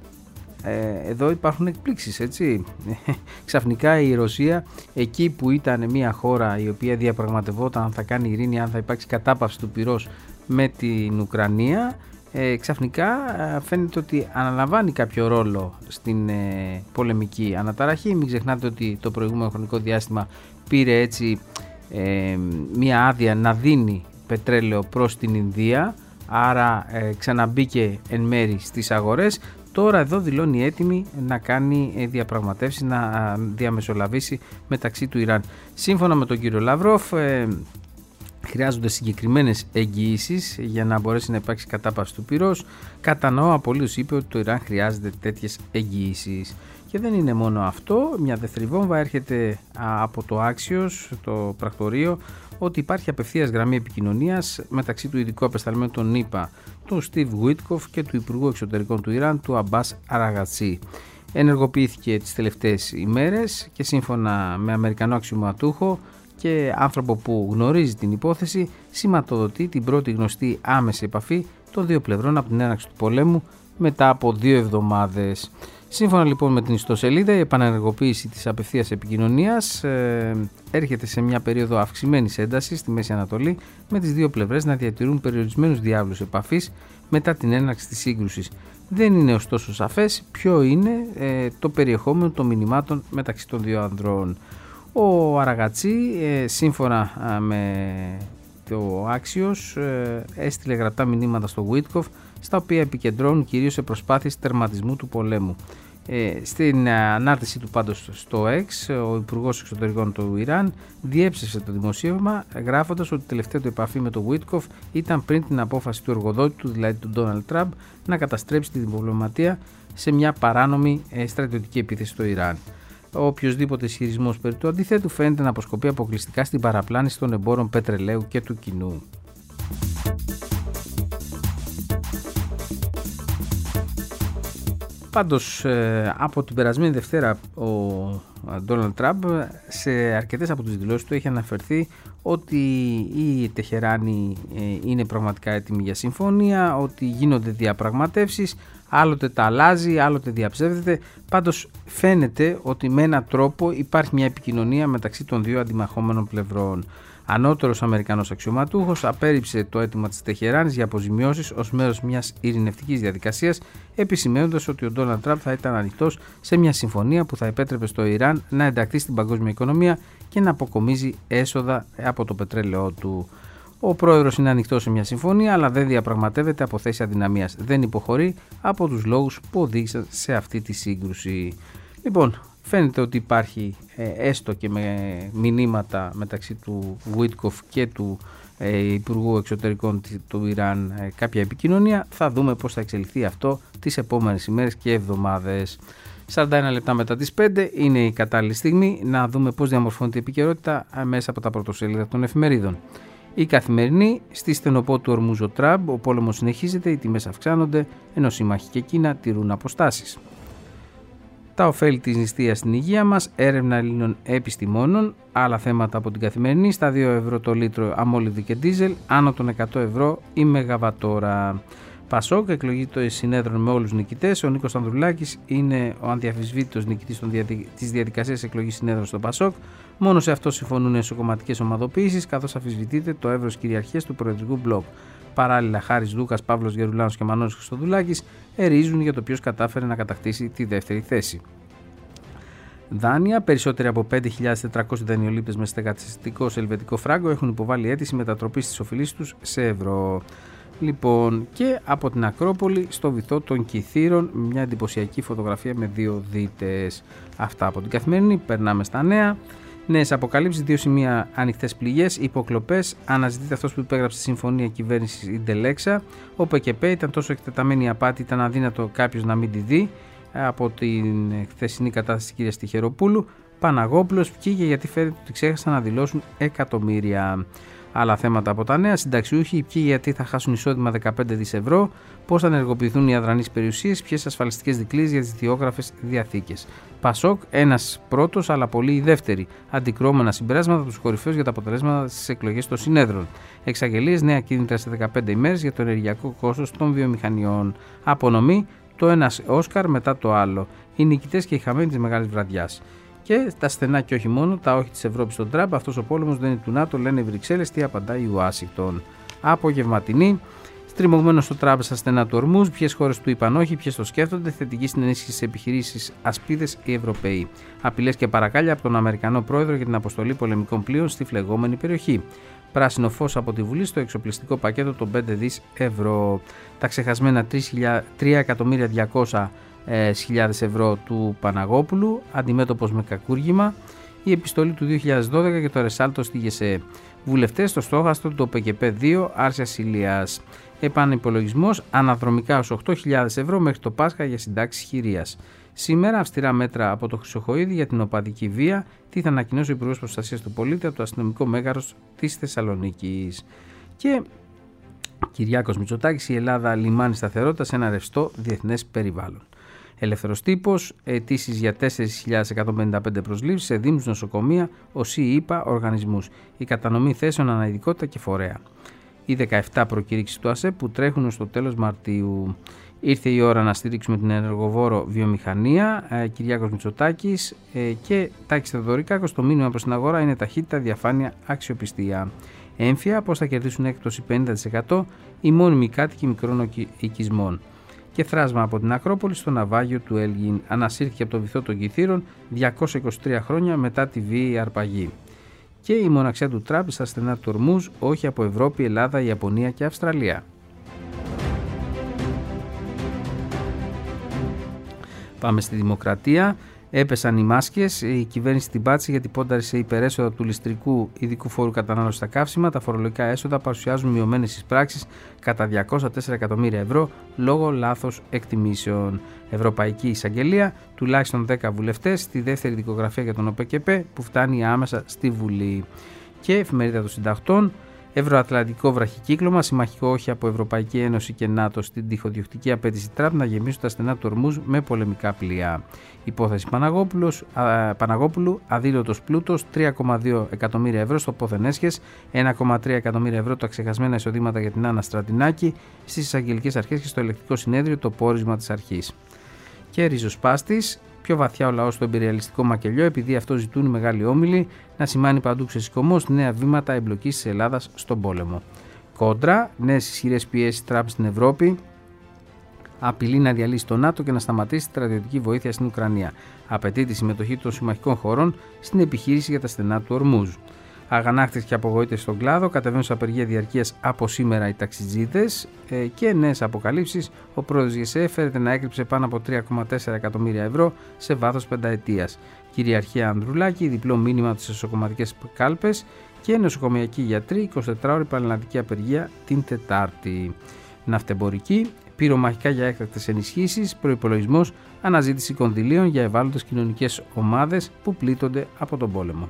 Εδώ υπάρχουν εκπλήξεις, έτσι. Ξαφνικά η Ρωσία, εκεί που ήταν μια χώρα η οποία διαπραγματευόταν αν θα κάνει ειρήνη, αν θα υπάρξει κατάπαυση του πυρός με την Ουκρανία, ξαφνικά φαίνεται ότι αναλαμβάνει κάποιο ρόλο στην πολεμική αναταραχή. Μην ξεχνάτε ότι το προηγούμενο χρονικό διάστημα πήρε έτσι μια άδεια να δίνει πετρέλαιο προς την Ινδία, άρα ξαναμπήκε εν μέρη στις αγορές. Τώρα εδώ δηλώνει έτοιμη να κάνει διαπραγματεύσεις, να διαμεσολαβήσει μεταξύ του Ιράν. Σύμφωνα με τον κύριο Λαυρόφ, χρειάζονται συγκεκριμένες εγγυήσεις για να μπορέσει να υπάρξει κατάπαυση του πυρός. Κατανοώ απολύτως, είπε, ότι το Ιράν χρειάζεται τέτοιες εγγυήσεις. Και δεν είναι μόνο αυτό, μια δεύτερη βόμβα έρχεται από το Axios, το πρακτορείο, ότι υπάρχει απευθείας γραμμή επικοινωνίας μεταξύ του ειδικού απεσταλμένου των ΗΠΑ, του Steve Witkoff, και του Υπουργού Εξωτερικών του Ιράν, του Αμπάς Αραγατσί. Ενεργοποιήθηκε τις τελευταίες ημέρες και σύμφωνα με Αμερικανό αξιωματούχο και άνθρωπο που γνωρίζει την υπόθεση, σηματοδοτεί την πρώτη γνωστή άμεση επαφή των δύο πλευρών από την έναρξη του πολέμου μετά από 2 εβδομάδες. Σύμφωνα λοιπόν με την ιστοσελίδα, η επανενεργοποίηση της απευθείας επικοινωνίας έρχεται σε μια περίοδο αυξημένης έντασης στη Μέση Ανατολή, με τις δύο πλευρές να διατηρούν περιορισμένους διάβλους επαφής μετά την έναρξη της σύγκρουσης. Δεν είναι ωστόσο σαφές ποιο είναι το περιεχόμενο των μηνυμάτων μεταξύ των δύο ανδρών. Ο Αραγατσί, σύμφωνα με το Axios, έστειλε γραπτά μηνύματα στο Witkoff, στα οποία επικεντρώνουν κυρίως σε προσπάθειες τερματισμού του πολέμου. Στην ανάρτηση του πάντως στο X, ο Υπουργός Εξωτερικών του Ιράν διέψευσε το δημοσίευμα, γράφοντας ότι η τελευταία του επαφή με το Witkoff ήταν πριν την απόφαση του εργοδότη του, δηλαδή του Ντόναλντ Τραμπ, να καταστρέψει τη διπλωματία σε μια παράνομη στρατιωτική επίθεση στο Ιράν. Ο οποιοσδήποτε ισχυρισμός περί του αντιθέτου φαίνεται να αποσκοπεί αποκλειστικά στην παραπλάνηση των εμπόρων πετρελαίου και του κοινού. Πάντως, από την περασμένη Δευτέρα ο Ντόναλντ Τραμπ σε αρκετές από τις δηλώσεις του έχει αναφερθεί ότι η Τεχεράνη είναι πραγματικά έτοιμη για συμφωνία, ότι γίνονται διαπραγματεύσεις, άλλοτε τα αλλάζει, άλλοτε διαψεύδεται. Πάντως φαίνεται ότι με έναν τρόπο υπάρχει μια επικοινωνία μεταξύ των δύο αντιμαχόμενων πλευρών. Ανώτερος Αμερικανός αξιωματούχος απέρριψε το αίτημα της Τεχεράνης για αποζημιώσεις ως μέρος μιας ειρηνευτικής διαδικασίας, επισημαίνοντας ότι ο Ντόναλντ Τραμπ θα ήταν ανοιχτός σε μια συμφωνία που θα επέτρεπε στο Ιράν να ενταχθεί στην παγκόσμια οικονομία και να αποκομίζει έσοδα από το πετρέλαιό του. Ο πρόεδρος είναι ανοιχτός σε μια συμφωνία, αλλά δεν διαπραγματεύεται από θέση αδυναμίας. Δεν υποχωρεί από τους λόγους που οδήγησαν σε αυτή τη σύγκρουση. Λοιπόν, φαίνεται ότι υπάρχει έστω και με μηνύματα μεταξύ του Witkoff και του Υπουργού Εξωτερικών του Ιράν κάποια επικοινωνία. Θα δούμε πώς θα εξελιχθεί αυτό τις επόμενες ημέρες και εβδομάδες. 41 λεπτά μετά τις 5 είναι η κατάλληλη στιγμή να δούμε πώς διαμορφώνεται η επικαιρότητα μέσα από τα πρωτοσέλιδα των εφημερίδων. Η Καθημερινή: στη στενοπό του Ορμούζ ο Τραμπ, ο πόλεμος συνεχίζεται, οι τιμές αυξάνονται, ενώ σύμμαχοι και Κίνα τηρούν αποστάσεις. Τα ωφέλη της νηστείας στην υγεία μας, έρευνα Ελλήνων επιστημόνων. Άλλα θέματα από την Καθημερινή: στα 2 ευρώ το λίτρο αμόλυδη και ντίζελ, άνω των 100 ευρώ η μεγαβατόρα. Πασόκ, εκλογή των συνέδρων με όλους νικητές. Ο Νίκος Ανδρουλάκης είναι ο ανδιαφυσβήτητος νικητής της διαδικασίας εκλογής συνέδρων στο Πασόκ. Μόνο σε αυτό συμφωνούν οι εσωκομματικές ομαδοποιήσεις, καθώς αμφισβητείται το εύρος κυριαρχίας του προεδρικού μπλοκ. Παράλληλα, Χάρης Δούκας, Παύλος Γερουλάνος και Μανώλης Χριστοδουλάκης ερίζουν για το ποιος κατάφερε να κατακτήσει τη δεύτερη θέση. Δάνεια, περισσότεροι από 5.400 δανειολήπτες με στεγαστικό σε ελβετικό φράγκο έχουν υποβάλει αίτηση μετατροπής της οφειλής τους σε ευρώ. Λοιπόν, και από την Ακρόπολη στο βυθό των Κιθήρων, μια εντυπωσιακή φωτογραφία με 2 δίτες. Αυτά από την Καθημερινή. Περνάμε στα νέα. Νέες αποκαλύψεις, 2 σημεία ανοιχτές πληγές, υποκλοπές. Αναζητείται αυτός που υπέγραψε τη συμφωνία κυβέρνησης Ιντελέξα. Ο ΠΚΠ ήταν τόσο εκτεταμένη η απάτη, ήταν αδύνατο κάποιος να μην τη δει. Από την χθεσινή κατάσταση της κυρίας Τυχεροπούλου, Παναγόπουλος βγήκε γιατί φαίνεται ότι ξέχασαν να δηλώσουν εκατομμύρια. Άλλα θέματα από τα νέα, συνταξιούχοι ποιοι γιατί θα χάσουν εισόδημα 15 δις ευρώ, πώς θα ενεργοποιηθούν οι αδρανείς περιουσίες, ποιες ασφαλιστικές δικλείες για τις ιδιόγραφες διαθήκες. Πασόκ, ένας πρώτος αλλά πολλοί οι δεύτεροι. Αντικρώμενα συμπεράσματα από τους κορυφαίους για τα αποτελέσματα στις εκλογές των συνέδρων. Εξαγγελίες, νέα κίνητρα σε 15 ημέρες για το ενεργειακό κόστος των βιομηχανιών. Απονομή, το ένα Όσκαρ μετά το άλλο. Οι νικητές και οι χαμένοι της μεγάλης βραδιάς. Και τα στενά και όχι μόνο, τα όχι της Ευρώπης στον Τραμπ. Αυτός ο πόλεμος δεν είναι του ΝΑΤΟ, λένε οι Βρυξέλλες. Τι απαντάει η Ουάσιγκτον. Απογευματινή. Στριμωγμένο στο Τραμπ στα στενά του Ορμούζ. Ποιες χώρες του είπαν όχι, ποιες το σκέφτονται. Θετική στην ενίσχυση σε επιχειρήσεις ασπίδες οι Ευρωπαίοι. Απειλές και παρακάλια από τον Αμερικανό πρόεδρο για την αποστολή πολεμικών πλοίων στη φλεγόμενη περιοχή. Πράσινο φως από τη Βουλή στο εξοπλιστικό πακέτο των 5 δις ευρώ. Τα ξεχασμένα 3.200.000 ευρώ του Παναγόπουλου, αντιμέτωπος με κακούργημα. Η επιστολή του 2012 και το ρεσάλτο στη ΓΕΣΕ. Βουλευτές στο στόχαστρο του ΟΠΚΠ2 Άρσιας Ηλίας. Επανυπολογισμός αναδρομικά ως 8.000 ευρώ μέχρι το Πάσχα για συντάξεις χειρίας. Σήμερα αυστηρά μέτρα από το Χρυσοχοΐδη για την οπαδική βία. Τι θα ανακοινώσει ο Υπουργός Προστασίας του Πολίτη από το αστυνομικό μέγαρος της Θεσσαλονίκης. Και Κυριάκος Μητσοτάκης, η Ελλάδα λιμάνι σταθερότητα σε ένα ρευστό διεθνές περιβάλλον. Ελεύθερος τύπος, αιτήσεις για 4.155 προσλήψεις σε δήμους, νοσοκομεία, ΟΣΥ, ΙΠΑ, οργανισμούς. Η κατανομή θέσεων ανά ειδικότητα και φορέα. Οι 17 προκήρυξεις του ΑΣΕΠ που τρέχουν ως το τέλος Μαρτίου. Ήρθε η ώρα να στηρίξουμε την ενεργοβόρο βιομηχανία. Κυριάκος Μητσοτάκης και Τάκης Θεοδωρικάκος. Το μήνυμα προς την αγορά είναι ταχύτητα, διαφάνεια, αξιοπιστία. Έμφυα, πώς θα κερδίσουν έκπτωση 50% οι μόνιμοι κάτοικοι μικρών οικισμών. Και θράσμα από την Ακρόπολη στο ναυάγιο του Έλγιν. Ανασύρθηκε από το βυθό των Κιθήρων 223 χρόνια μετά τη βίαιη αρπαγή. Και η μοναξιά του Τραμπ στα στενά του Ορμούζ, όχι από Ευρώπη, Ελλάδα, Ιαπωνία και Αυστραλία. Πάμε στη Δημοκρατία. Έπεσαν οι μάσκες, η κυβέρνηση την πάτησε γιατί πόνταρισε υπερέσοδα του ληστρικού ειδικού φόρου κατανάλωσης στα καύσιμα. Τα φορολογικά έσοδα παρουσιάζουν μειωμένες εισπράξεις κατά 204 εκατομμύρια ευρώ λόγω λάθος εκτιμήσεων. Ευρωπαϊκή Εισαγγελία, τουλάχιστον 10 βουλευτές, στη δεύτερη δικογραφία για τον ΟΠΚΠ που φτάνει άμεσα στη Βουλή. Και εφημερίδα των συντακτών. Ευρωατλαντικό βραχικύκλωμα, συμμαχικό όχι από Ευρωπαϊκή Ένωση και ΝΑΤΟ στην τυχοδιοκτική απέτηση Τραμπ να γεμίσουν τα στενά του Ορμούζ με πολεμικά πλοία. Υπόθεση Παναγόπουλου, αδήλωτος πλούτος, 3,2 εκατομμύρια ευρώ στο πόθεν έσχες, 1,3 εκατομμύρια ευρώ τα ξεχασμένα εισοδήματα για την Άννα Στρατινάκη, στις εισαγγελικές αρχές και στο ελεκτικό συνέδριο το πόρισμα της αρχής. Και ριζοσπάστης. Πιο βαθιά ο λαός στο εμπειριαλιστικό μακελιό, επειδή αυτό ζητούν οι μεγάλοι όμιλοι, να σημάνει παντού ξεσηκωμός νέα βήματα εμπλοκής της Ελλάδας στον πόλεμο. Κόντρα, νέες ισχυρές πιέσεις Τραμπ στην Ευρώπη, απειλεί να διαλύσει το ΝΑΤΟ και να σταματήσει τη στρατιωτική βοήθεια στην Ουκρανία. Απαιτεί τη συμμετοχή των συμμαχικών χωρών στην επιχείρηση για τα στενά του Ορμούζ. Αγανάκτηση και απογοήτευση στον κλάδο, κατεβαίνουν σε απεργία διαρκείας από σήμερα οι ταξιτζίδες και νέες αποκαλύψεις. Ο πρόεδρος ΓΕΣΕ φέρεται να έκρυψε πάνω από 3,4 εκατομμύρια ευρώ σε βάθος πενταετίας. Κυριαρχία Ανδρουλάκη, διπλό μήνυμα από τις νοσοκομματικές κάλπες και νοσοκομιακοί γιατροί, 24ωρη πανελλαδική απεργία την Τετάρτη. Ναυτεμπορική, πυρομαχικά για έκτακτες ενισχύσεις, προϋπολογισμός, αναζήτηση κονδυλίων για ευάλωτες κοινωνικές ομάδες που πλήττονται από τον πόλεμο.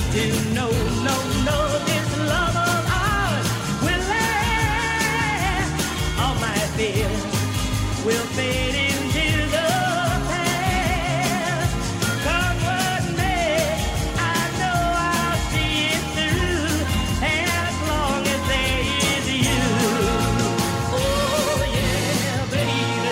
to know, this love of ours will last. All my fears will fade into the past. Come what may, I know I'll see it through as long as there is you. Oh yeah, baby.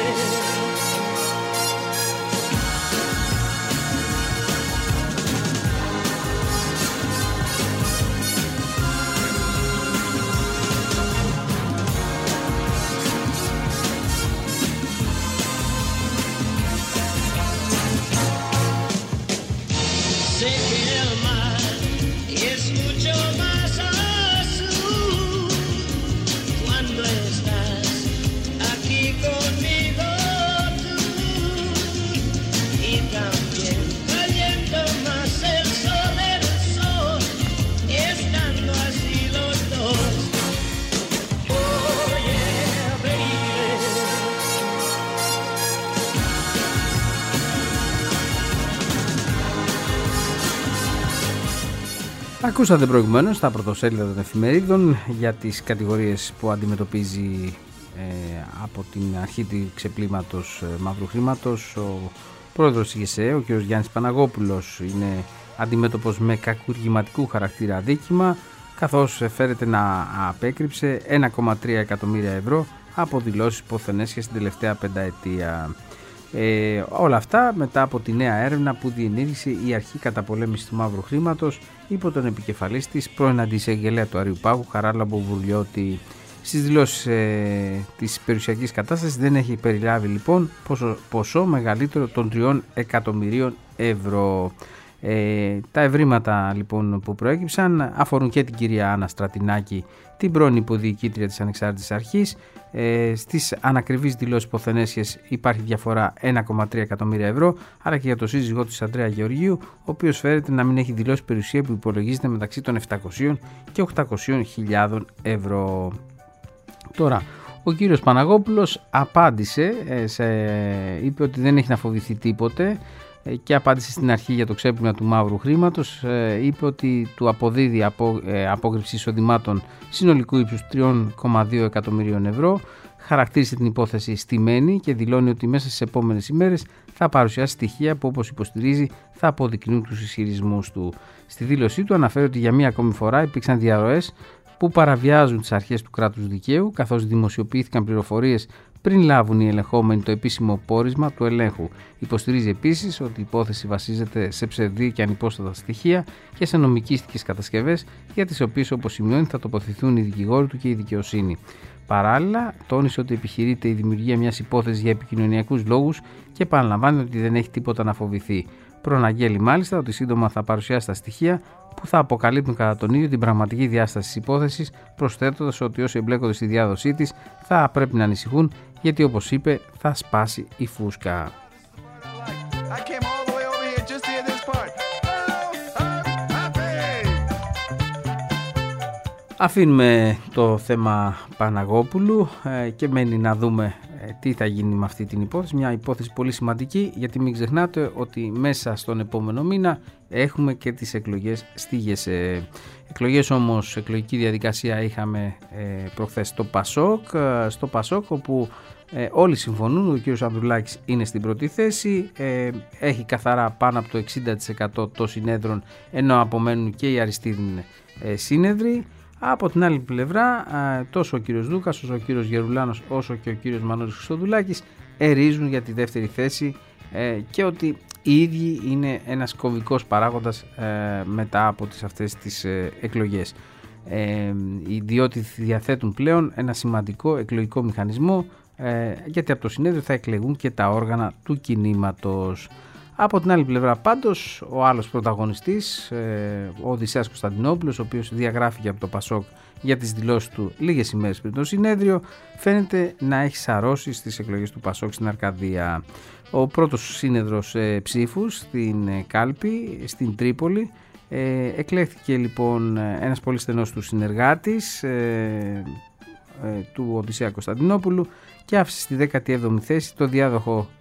Sé que amar es mucho más azul cuando estás aquí conmigo tú, y también calienta más el sol estando así los dos. Oh yeah, baby. Ακούσατε προηγουμένως τα πρωτοσέλιδα των εφημερίδων για τις κατηγορίες που αντιμετωπίζει από την αρχή του ξεπλήματος μαύρου χρήματος ο πρόεδρος της ΓΕΣΕ, ο κ. Γιάννης Παναγόπουλος. Είναι αντιμέτωπος με κακουργηματικού χαρακτήρα αδίκημα, καθώς φέρεται να απέκρυψε 1,3 εκατομμύρια ευρώ από δηλώσεις υποθενέσχες στην τελευταία πενταετία. Όλα αυτά μετά από τη νέα έρευνα που διενήργησε η Αρχή Καταπολέμησης του Μαύρου Χρήματος υπό τον επικεφαλής της πρώην αντισαγγελέα του Αριού Πάγου, Χαράλαμπο Βουρλιώτη. Στις δηλώσεις της περιουσιακής κατάστασης δεν έχει περιλάβει λοιπόν ποσό μεγαλύτερο των 3 εκατομμυρίων ευρώ. Τα ευρήματα λοιπόν που προέκυψαν αφορούν και την κυρία Άννα Στρατινάκη, την πρώην υποδιοικήτρια της Ανεξάρτητης Αρχής. Στις ανακριβείς δηλώσεις υποθενέσχες υπάρχει διαφορά 1,3 εκατομμύρια ευρώ, αλλά και για το σύζυγό της Ανδρέα Γεωργίου, ο οποίος φέρεται να μην έχει δηλώσει περιουσία που υπολογίζεται μεταξύ των 700 και 800.000 ευρώ. Τώρα, ο κύριος Παναγόπουλος απάντησε, είπε ότι δεν έχει να φοβηθεί τίποτε και απάντησε στην αρχή για το ξέπλυμα του μαύρου χρήματος. Είπε ότι του αποδίδει απόκρυψη εισοδημάτων συνολικού ύψους 3,2 εκατομμυρίων ευρώ. Χαρακτήρισε την υπόθεση στημένη και δηλώνει ότι μέσα στις επόμενες ημέρες θα παρουσιάσει στοιχεία που, όπως υποστηρίζει, θα αποδεικνύουν τους ισχυρισμούς του. Στη δήλωσή του αναφέρει ότι για μία ακόμη φορά υπήρξαν διαρροές που παραβιάζουν τις αρχές του κράτους δικαίου, καθώς δημοσιοποιήθηκαν πληροφορίες πριν λάβουν οι ελεγχόμενοι το επίσημο πόρισμα του ελέγχου. Υποστηρίζει επίσης ότι η υπόθεση βασίζεται σε ψευδή και ανυπόστατα στοιχεία και σε νομικίστικες κατασκευές, για τις οποίες, όπως σημειώνει, θα τοποθετηθούν οι δικηγόροι του και η δικαιοσύνη. Παράλληλα, τόνισε ότι επιχειρείται η δημιουργία μιας υπόθεσης για επικοινωνιακούς λόγους και επαναλαμβάνει ότι δεν έχει τίποτα να φοβηθεί. Προαναγγέλει μάλιστα ότι σύντομα θα παρουσιάσει τα στοιχεία που θα αποκαλύπτουν κατά τον ίδιο την πραγματική διάσταση της υπόθεσης, προσθέτοντας ότι όσοι εμπλέκονται στη διάδοσή της θα πρέπει να ανησυχούν, γιατί, όπως είπε, θα σπάσει η φούσκα. Αφήνουμε το θέμα Παναγόπουλου και μένει να δούμε τι θα γίνει με αυτή την υπόθεση. Μια υπόθεση πολύ σημαντική, γιατί μην ξεχνάτε ότι μέσα στον επόμενο μήνα έχουμε και τις εκλογές στη ΓΕΣΕ. Εκλογές όμως, εκλογική διαδικασία είχαμε προχθές στο ΠΑΣΟΚ, όπου όλοι συμφωνούν. Ο κύριος Ανδρουλάκης είναι στην πρώτη θέση, έχει καθαρά πάνω από το 60% των συνέδρων, ενώ απομένουν και οι αριστείδινοι σύνεδροι. Από την άλλη πλευρά, τόσο ο κύριος Δούκας, όσο ο κύριος Γερουλάνος, όσο και ο κύριος Μανώλης Χριστοδουλάκης ερίζουν για τη δεύτερη θέση και ότι οι ίδιοι είναι ένας κομβικός παράγοντας μετά από αυτές τις εκλογές, διότι διαθέτουν πλέον ένα σημαντικό εκλογικό μηχανισμό, γιατί από το συνέδριο θα εκλεγούν και τα όργανα του κινήματος. Από την άλλη πλευρά πάντως, ο άλλος πρωταγωνιστής, ο Οδυσσέας Κωνσταντινόπουλος, ο οποίος διαγράφηκε από το ΠΑΣΟΚ για τις δηλώσεις του λίγες ημέρες πριν το συνέδριο, φαίνεται να έχει σαρώσει στις εκλογές του ΠΑΣΟΚ στην Αρκαδία. Ο πρώτος σύνεδρος ψήφους στην κάλπη, στην Τρίπολη, εκλέχθηκε λοιπόν ένας πολύ στενός του συνεργάτης του Οδυσσέα Κωνσταντινόπουλου και άφησε στη 17η θέση το διάδοχο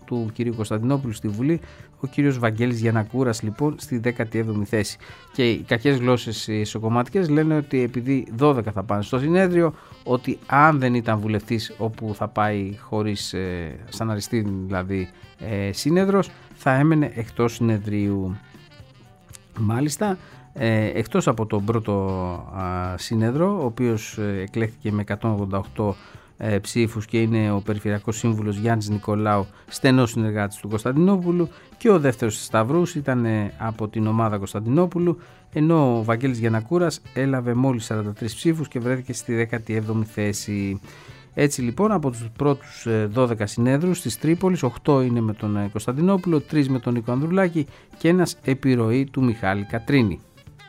του κυρίου Κωνσταντινόπουλου στη Βουλή, ο κύριος Βαγγέλης Γιαννακούρας λοιπόν στη 17η θέση. Και οι κακές γλώσσες ισοκομματικές λένε ότι επειδή 12 θα πάνε στο συνέδριο, ότι αν δεν ήταν βουλευτής όπου θα πάει χωρίς, σαν Αριστείδη δηλαδή, σύνεδρος, θα έμενε εκτός συνεδρίου. Μάλιστα, εκτός από τον πρώτο σύνεδρο, ο οποίος εκλέχθηκε με 188 ψήφους και είναι ο Περιφερειακός Σύμβουλος Γιάννης Νικολάου, στενός συνεργάτης του Κωνσταντινόπουλου, και ο δεύτερος Σταυρούς ήταν από την ομάδα Κωνσταντινόπουλου, ενώ ο Βαγγέλης Γιαννακούρας έλαβε μόλις 43 ψήφους και βρέθηκε στη 17η θέση. Έτσι λοιπόν, από τους πρώτους 12 συνέδρους της Τρίπολης, 8 είναι με τον Κωνσταντινόπουλο, 3 με τον Νίκο Ανδρουλάκη και ένας επιρροή του Μιχάλη Κατρίνη.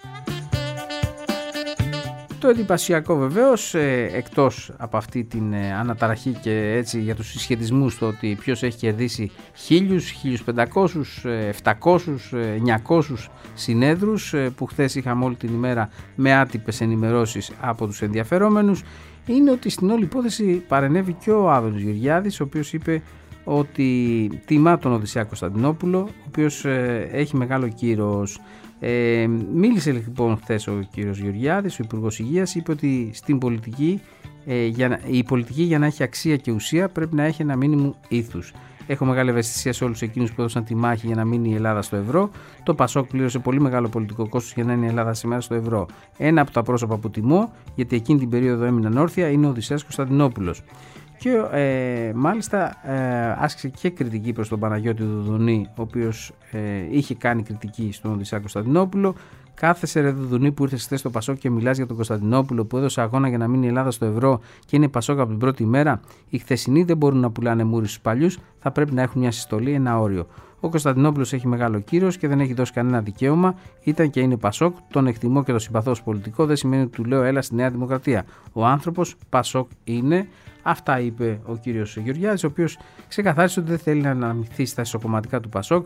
Το εντυπωσιακό βεβαίως, εκτός από αυτή την αναταραχή και έτσι για τους συσχετισμούς, το ότι ποιος έχει κερδίσει 1.000, 1.500, 700, 900 συνέδρους που χθες είχαμε όλη την ημέρα με άτυπες ενημερώσεις από τους ενδιαφερόμενους, είναι ότι στην όλη υπόθεση παρενέβη και ο Άδωνης Γεωργιάδης, ο οποίος είπε ότι τιμά τον Οδυσσέα Κωνσταντινόπουλο, ο οποίος έχει μεγάλο κύρος. Μίλησε λοιπόν χθες ο κύριος Γεωργιάδης, ο Υπουργός Υγείας, είπε ότι στην πολιτική, η πολιτική για να έχει αξία και ουσία πρέπει να έχει ένα μίνιμουμ ήθους. Έχω μεγάλη ευαισθησία σε όλους εκείνους που έδωσαν τη μάχη για να μείνει η Ελλάδα στο ευρώ. Το Πασόκ πλήρωσε πολύ μεγάλο πολιτικό κόστος για να είναι η Ελλάδα σήμερα στο ευρώ. Ένα από τα πρόσωπα που τιμώ, γιατί εκείνη την περίοδο έμειναν όρθια, είναι ο Οδυσσέας Κωνσταντινόπουλος. Και μάλιστα άσκησε και κριτική προς τον Παναγιώτη Δουδουνή, ο οποίος είχε κάνει κριτική στον Οδυσσέα Κωνσταντινόπουλο. Κάθεσαι ρε Δουδουνή που ήρθες χθες στο Πασόκ και μιλάς για τον Κωνσταντινόπουλο που έδωσε αγώνα για να μείνει η Ελλάδα στο ευρώ και είναι Πασόκ από την πρώτη μέρα. Οι χθεσινοί δεν μπορούν να πουλάνε μούρι στους παλιούς, θα πρέπει να έχουν μια συστολή, ένα όριο. Ο Κωνσταντινόπουλος έχει μεγάλο κύρος και δεν έχει δώσει κανένα δικαίωμα. Ήταν και είναι Πασόκ, τον εκτιμώ και τον συμπαθώ ως πολιτικό, δεν σημαίνει ότι του λέω έλα στη Νέα Δημοκρατία. Ο άνθρωπος Πασόκ είναι. Αυτά είπε ο κύριος Γεωργιάδης, ο οποίος ξεκαθάρισε ότι δεν θέλει να αναμειχθεί στα ισοκομματικά του Πασόκ,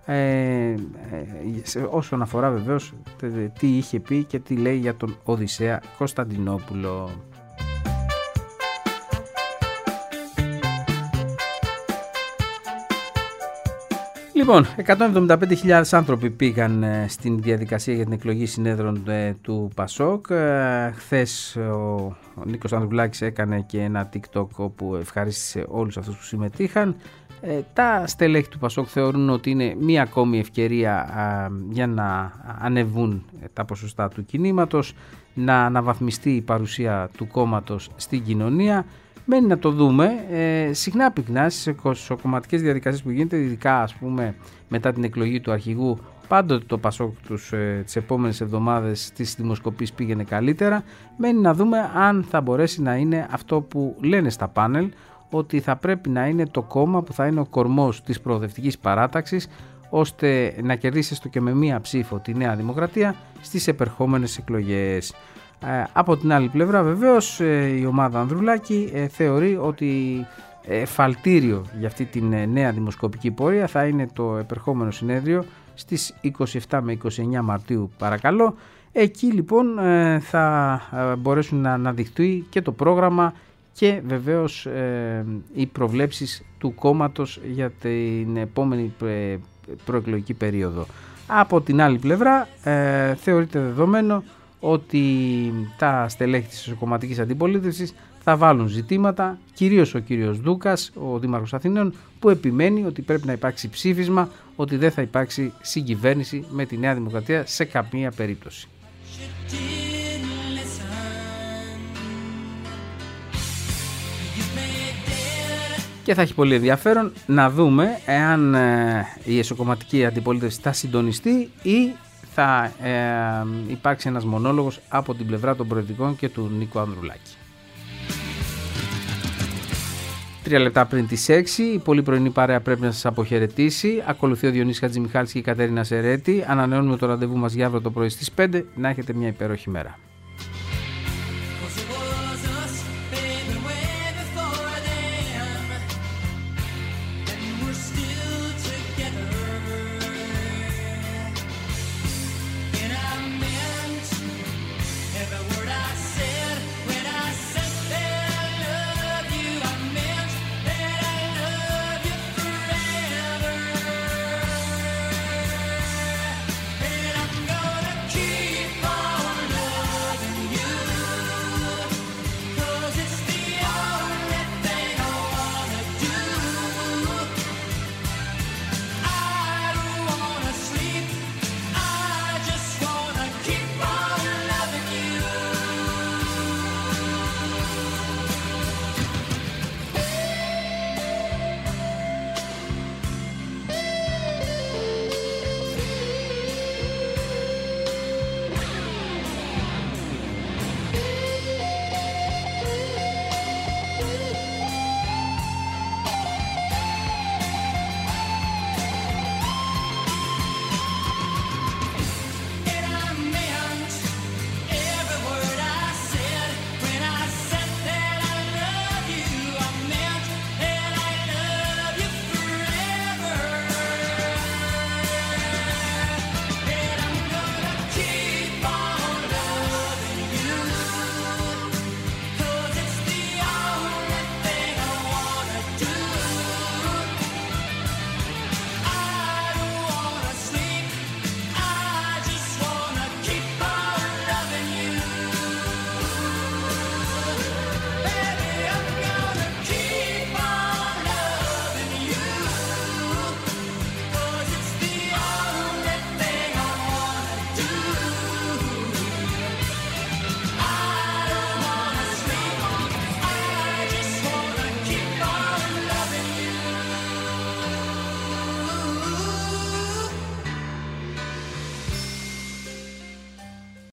όσον αφορά βεβαίως τι είχε πει και τι λέει για τον Οδυσσέα Κωνσταντινόπουλο. Λοιπόν, 175.000 άνθρωποι πήγαν στην διαδικασία για την εκλογή συνέδρων του Πασόκ. Χθες ο Νίκος Ανδρουλάκης έκανε και ένα TikTok όπου ευχαρίστησε όλους αυτούς που συμμετείχαν. Τα στελέχη του Πασόκ θεωρούν ότι είναι μία ακόμη ευκαιρία για να ανεβούν τα ποσοστά του κινήματος, να αναβαθμιστεί η παρουσία του κόμματος στην κοινωνία. Μένει να το δούμε. Συχνά πυκνά στις κομματικές διαδικασίες που γίνεται, ειδικά ας πούμε μετά την εκλογή του αρχηγού, πάντοτε το Πασόκ τις επόμενες εβδομάδες στις δημοσκοπήσεις πήγαινε καλύτερα. Μένει να δούμε αν θα μπορέσει να είναι αυτό που λένε στα πάνελ, ότι θα πρέπει να είναι το κόμμα που θα είναι ο κορμός της προοδευτικής παράταξης, ώστε να κερδίσει έστω και με μία ψήφο τη Νέα Δημοκρατία στις επερχόμενες εκλογές. Από την άλλη πλευρά βεβαίως η ομάδα Ανδρουλάκη θεωρεί ότι φαλτήριο για αυτή την νέα δημοσκοπική πορεία θα είναι το επερχόμενο συνέδριο στις 27 με 29 Μαρτίου παρακαλώ. Εκεί λοιπόν θα μπορέσουν να αναδειχθεί και το πρόγραμμα και βεβαίως οι προβλέψεις του κόμματος για την επόμενη προεκλογική περίοδο. Από την άλλη πλευρά θεωρείται δεδομένο ότι τα στελέχη της κομματικής αντιπολίτευσης θα βάλουν ζητήματα, κυρίως ο κύριος Δούκας, ο Δήμαρχος Αθηνών, που επιμένει ότι πρέπει να υπάρξει ψήφισμα, ότι δεν θα υπάρξει συγκυβέρνηση με τη Νέα Δημοκρατία σε καμία περίπτωση. Και θα έχει πολύ ενδιαφέρον να δούμε εάν η εσωκομματική αντιπολίτευση θα συντονιστεί ή θα υπάρξει ένας μονόλογος από την πλευρά των προεδρικών και του Νίκου Ανδρουλάκη. 3 λεπτά πριν τις 6, η πολύ πρωινή παρέα πρέπει να σας αποχαιρετήσει. Ακολουθεί ο Διονύσης Χατζημιχάλης και η Κατερίνα Σερέτη. Ανανεώνουμε το ραντεβού μας για αύριο το πρωί στις 5. Να έχετε μια υπέροχη μέρα.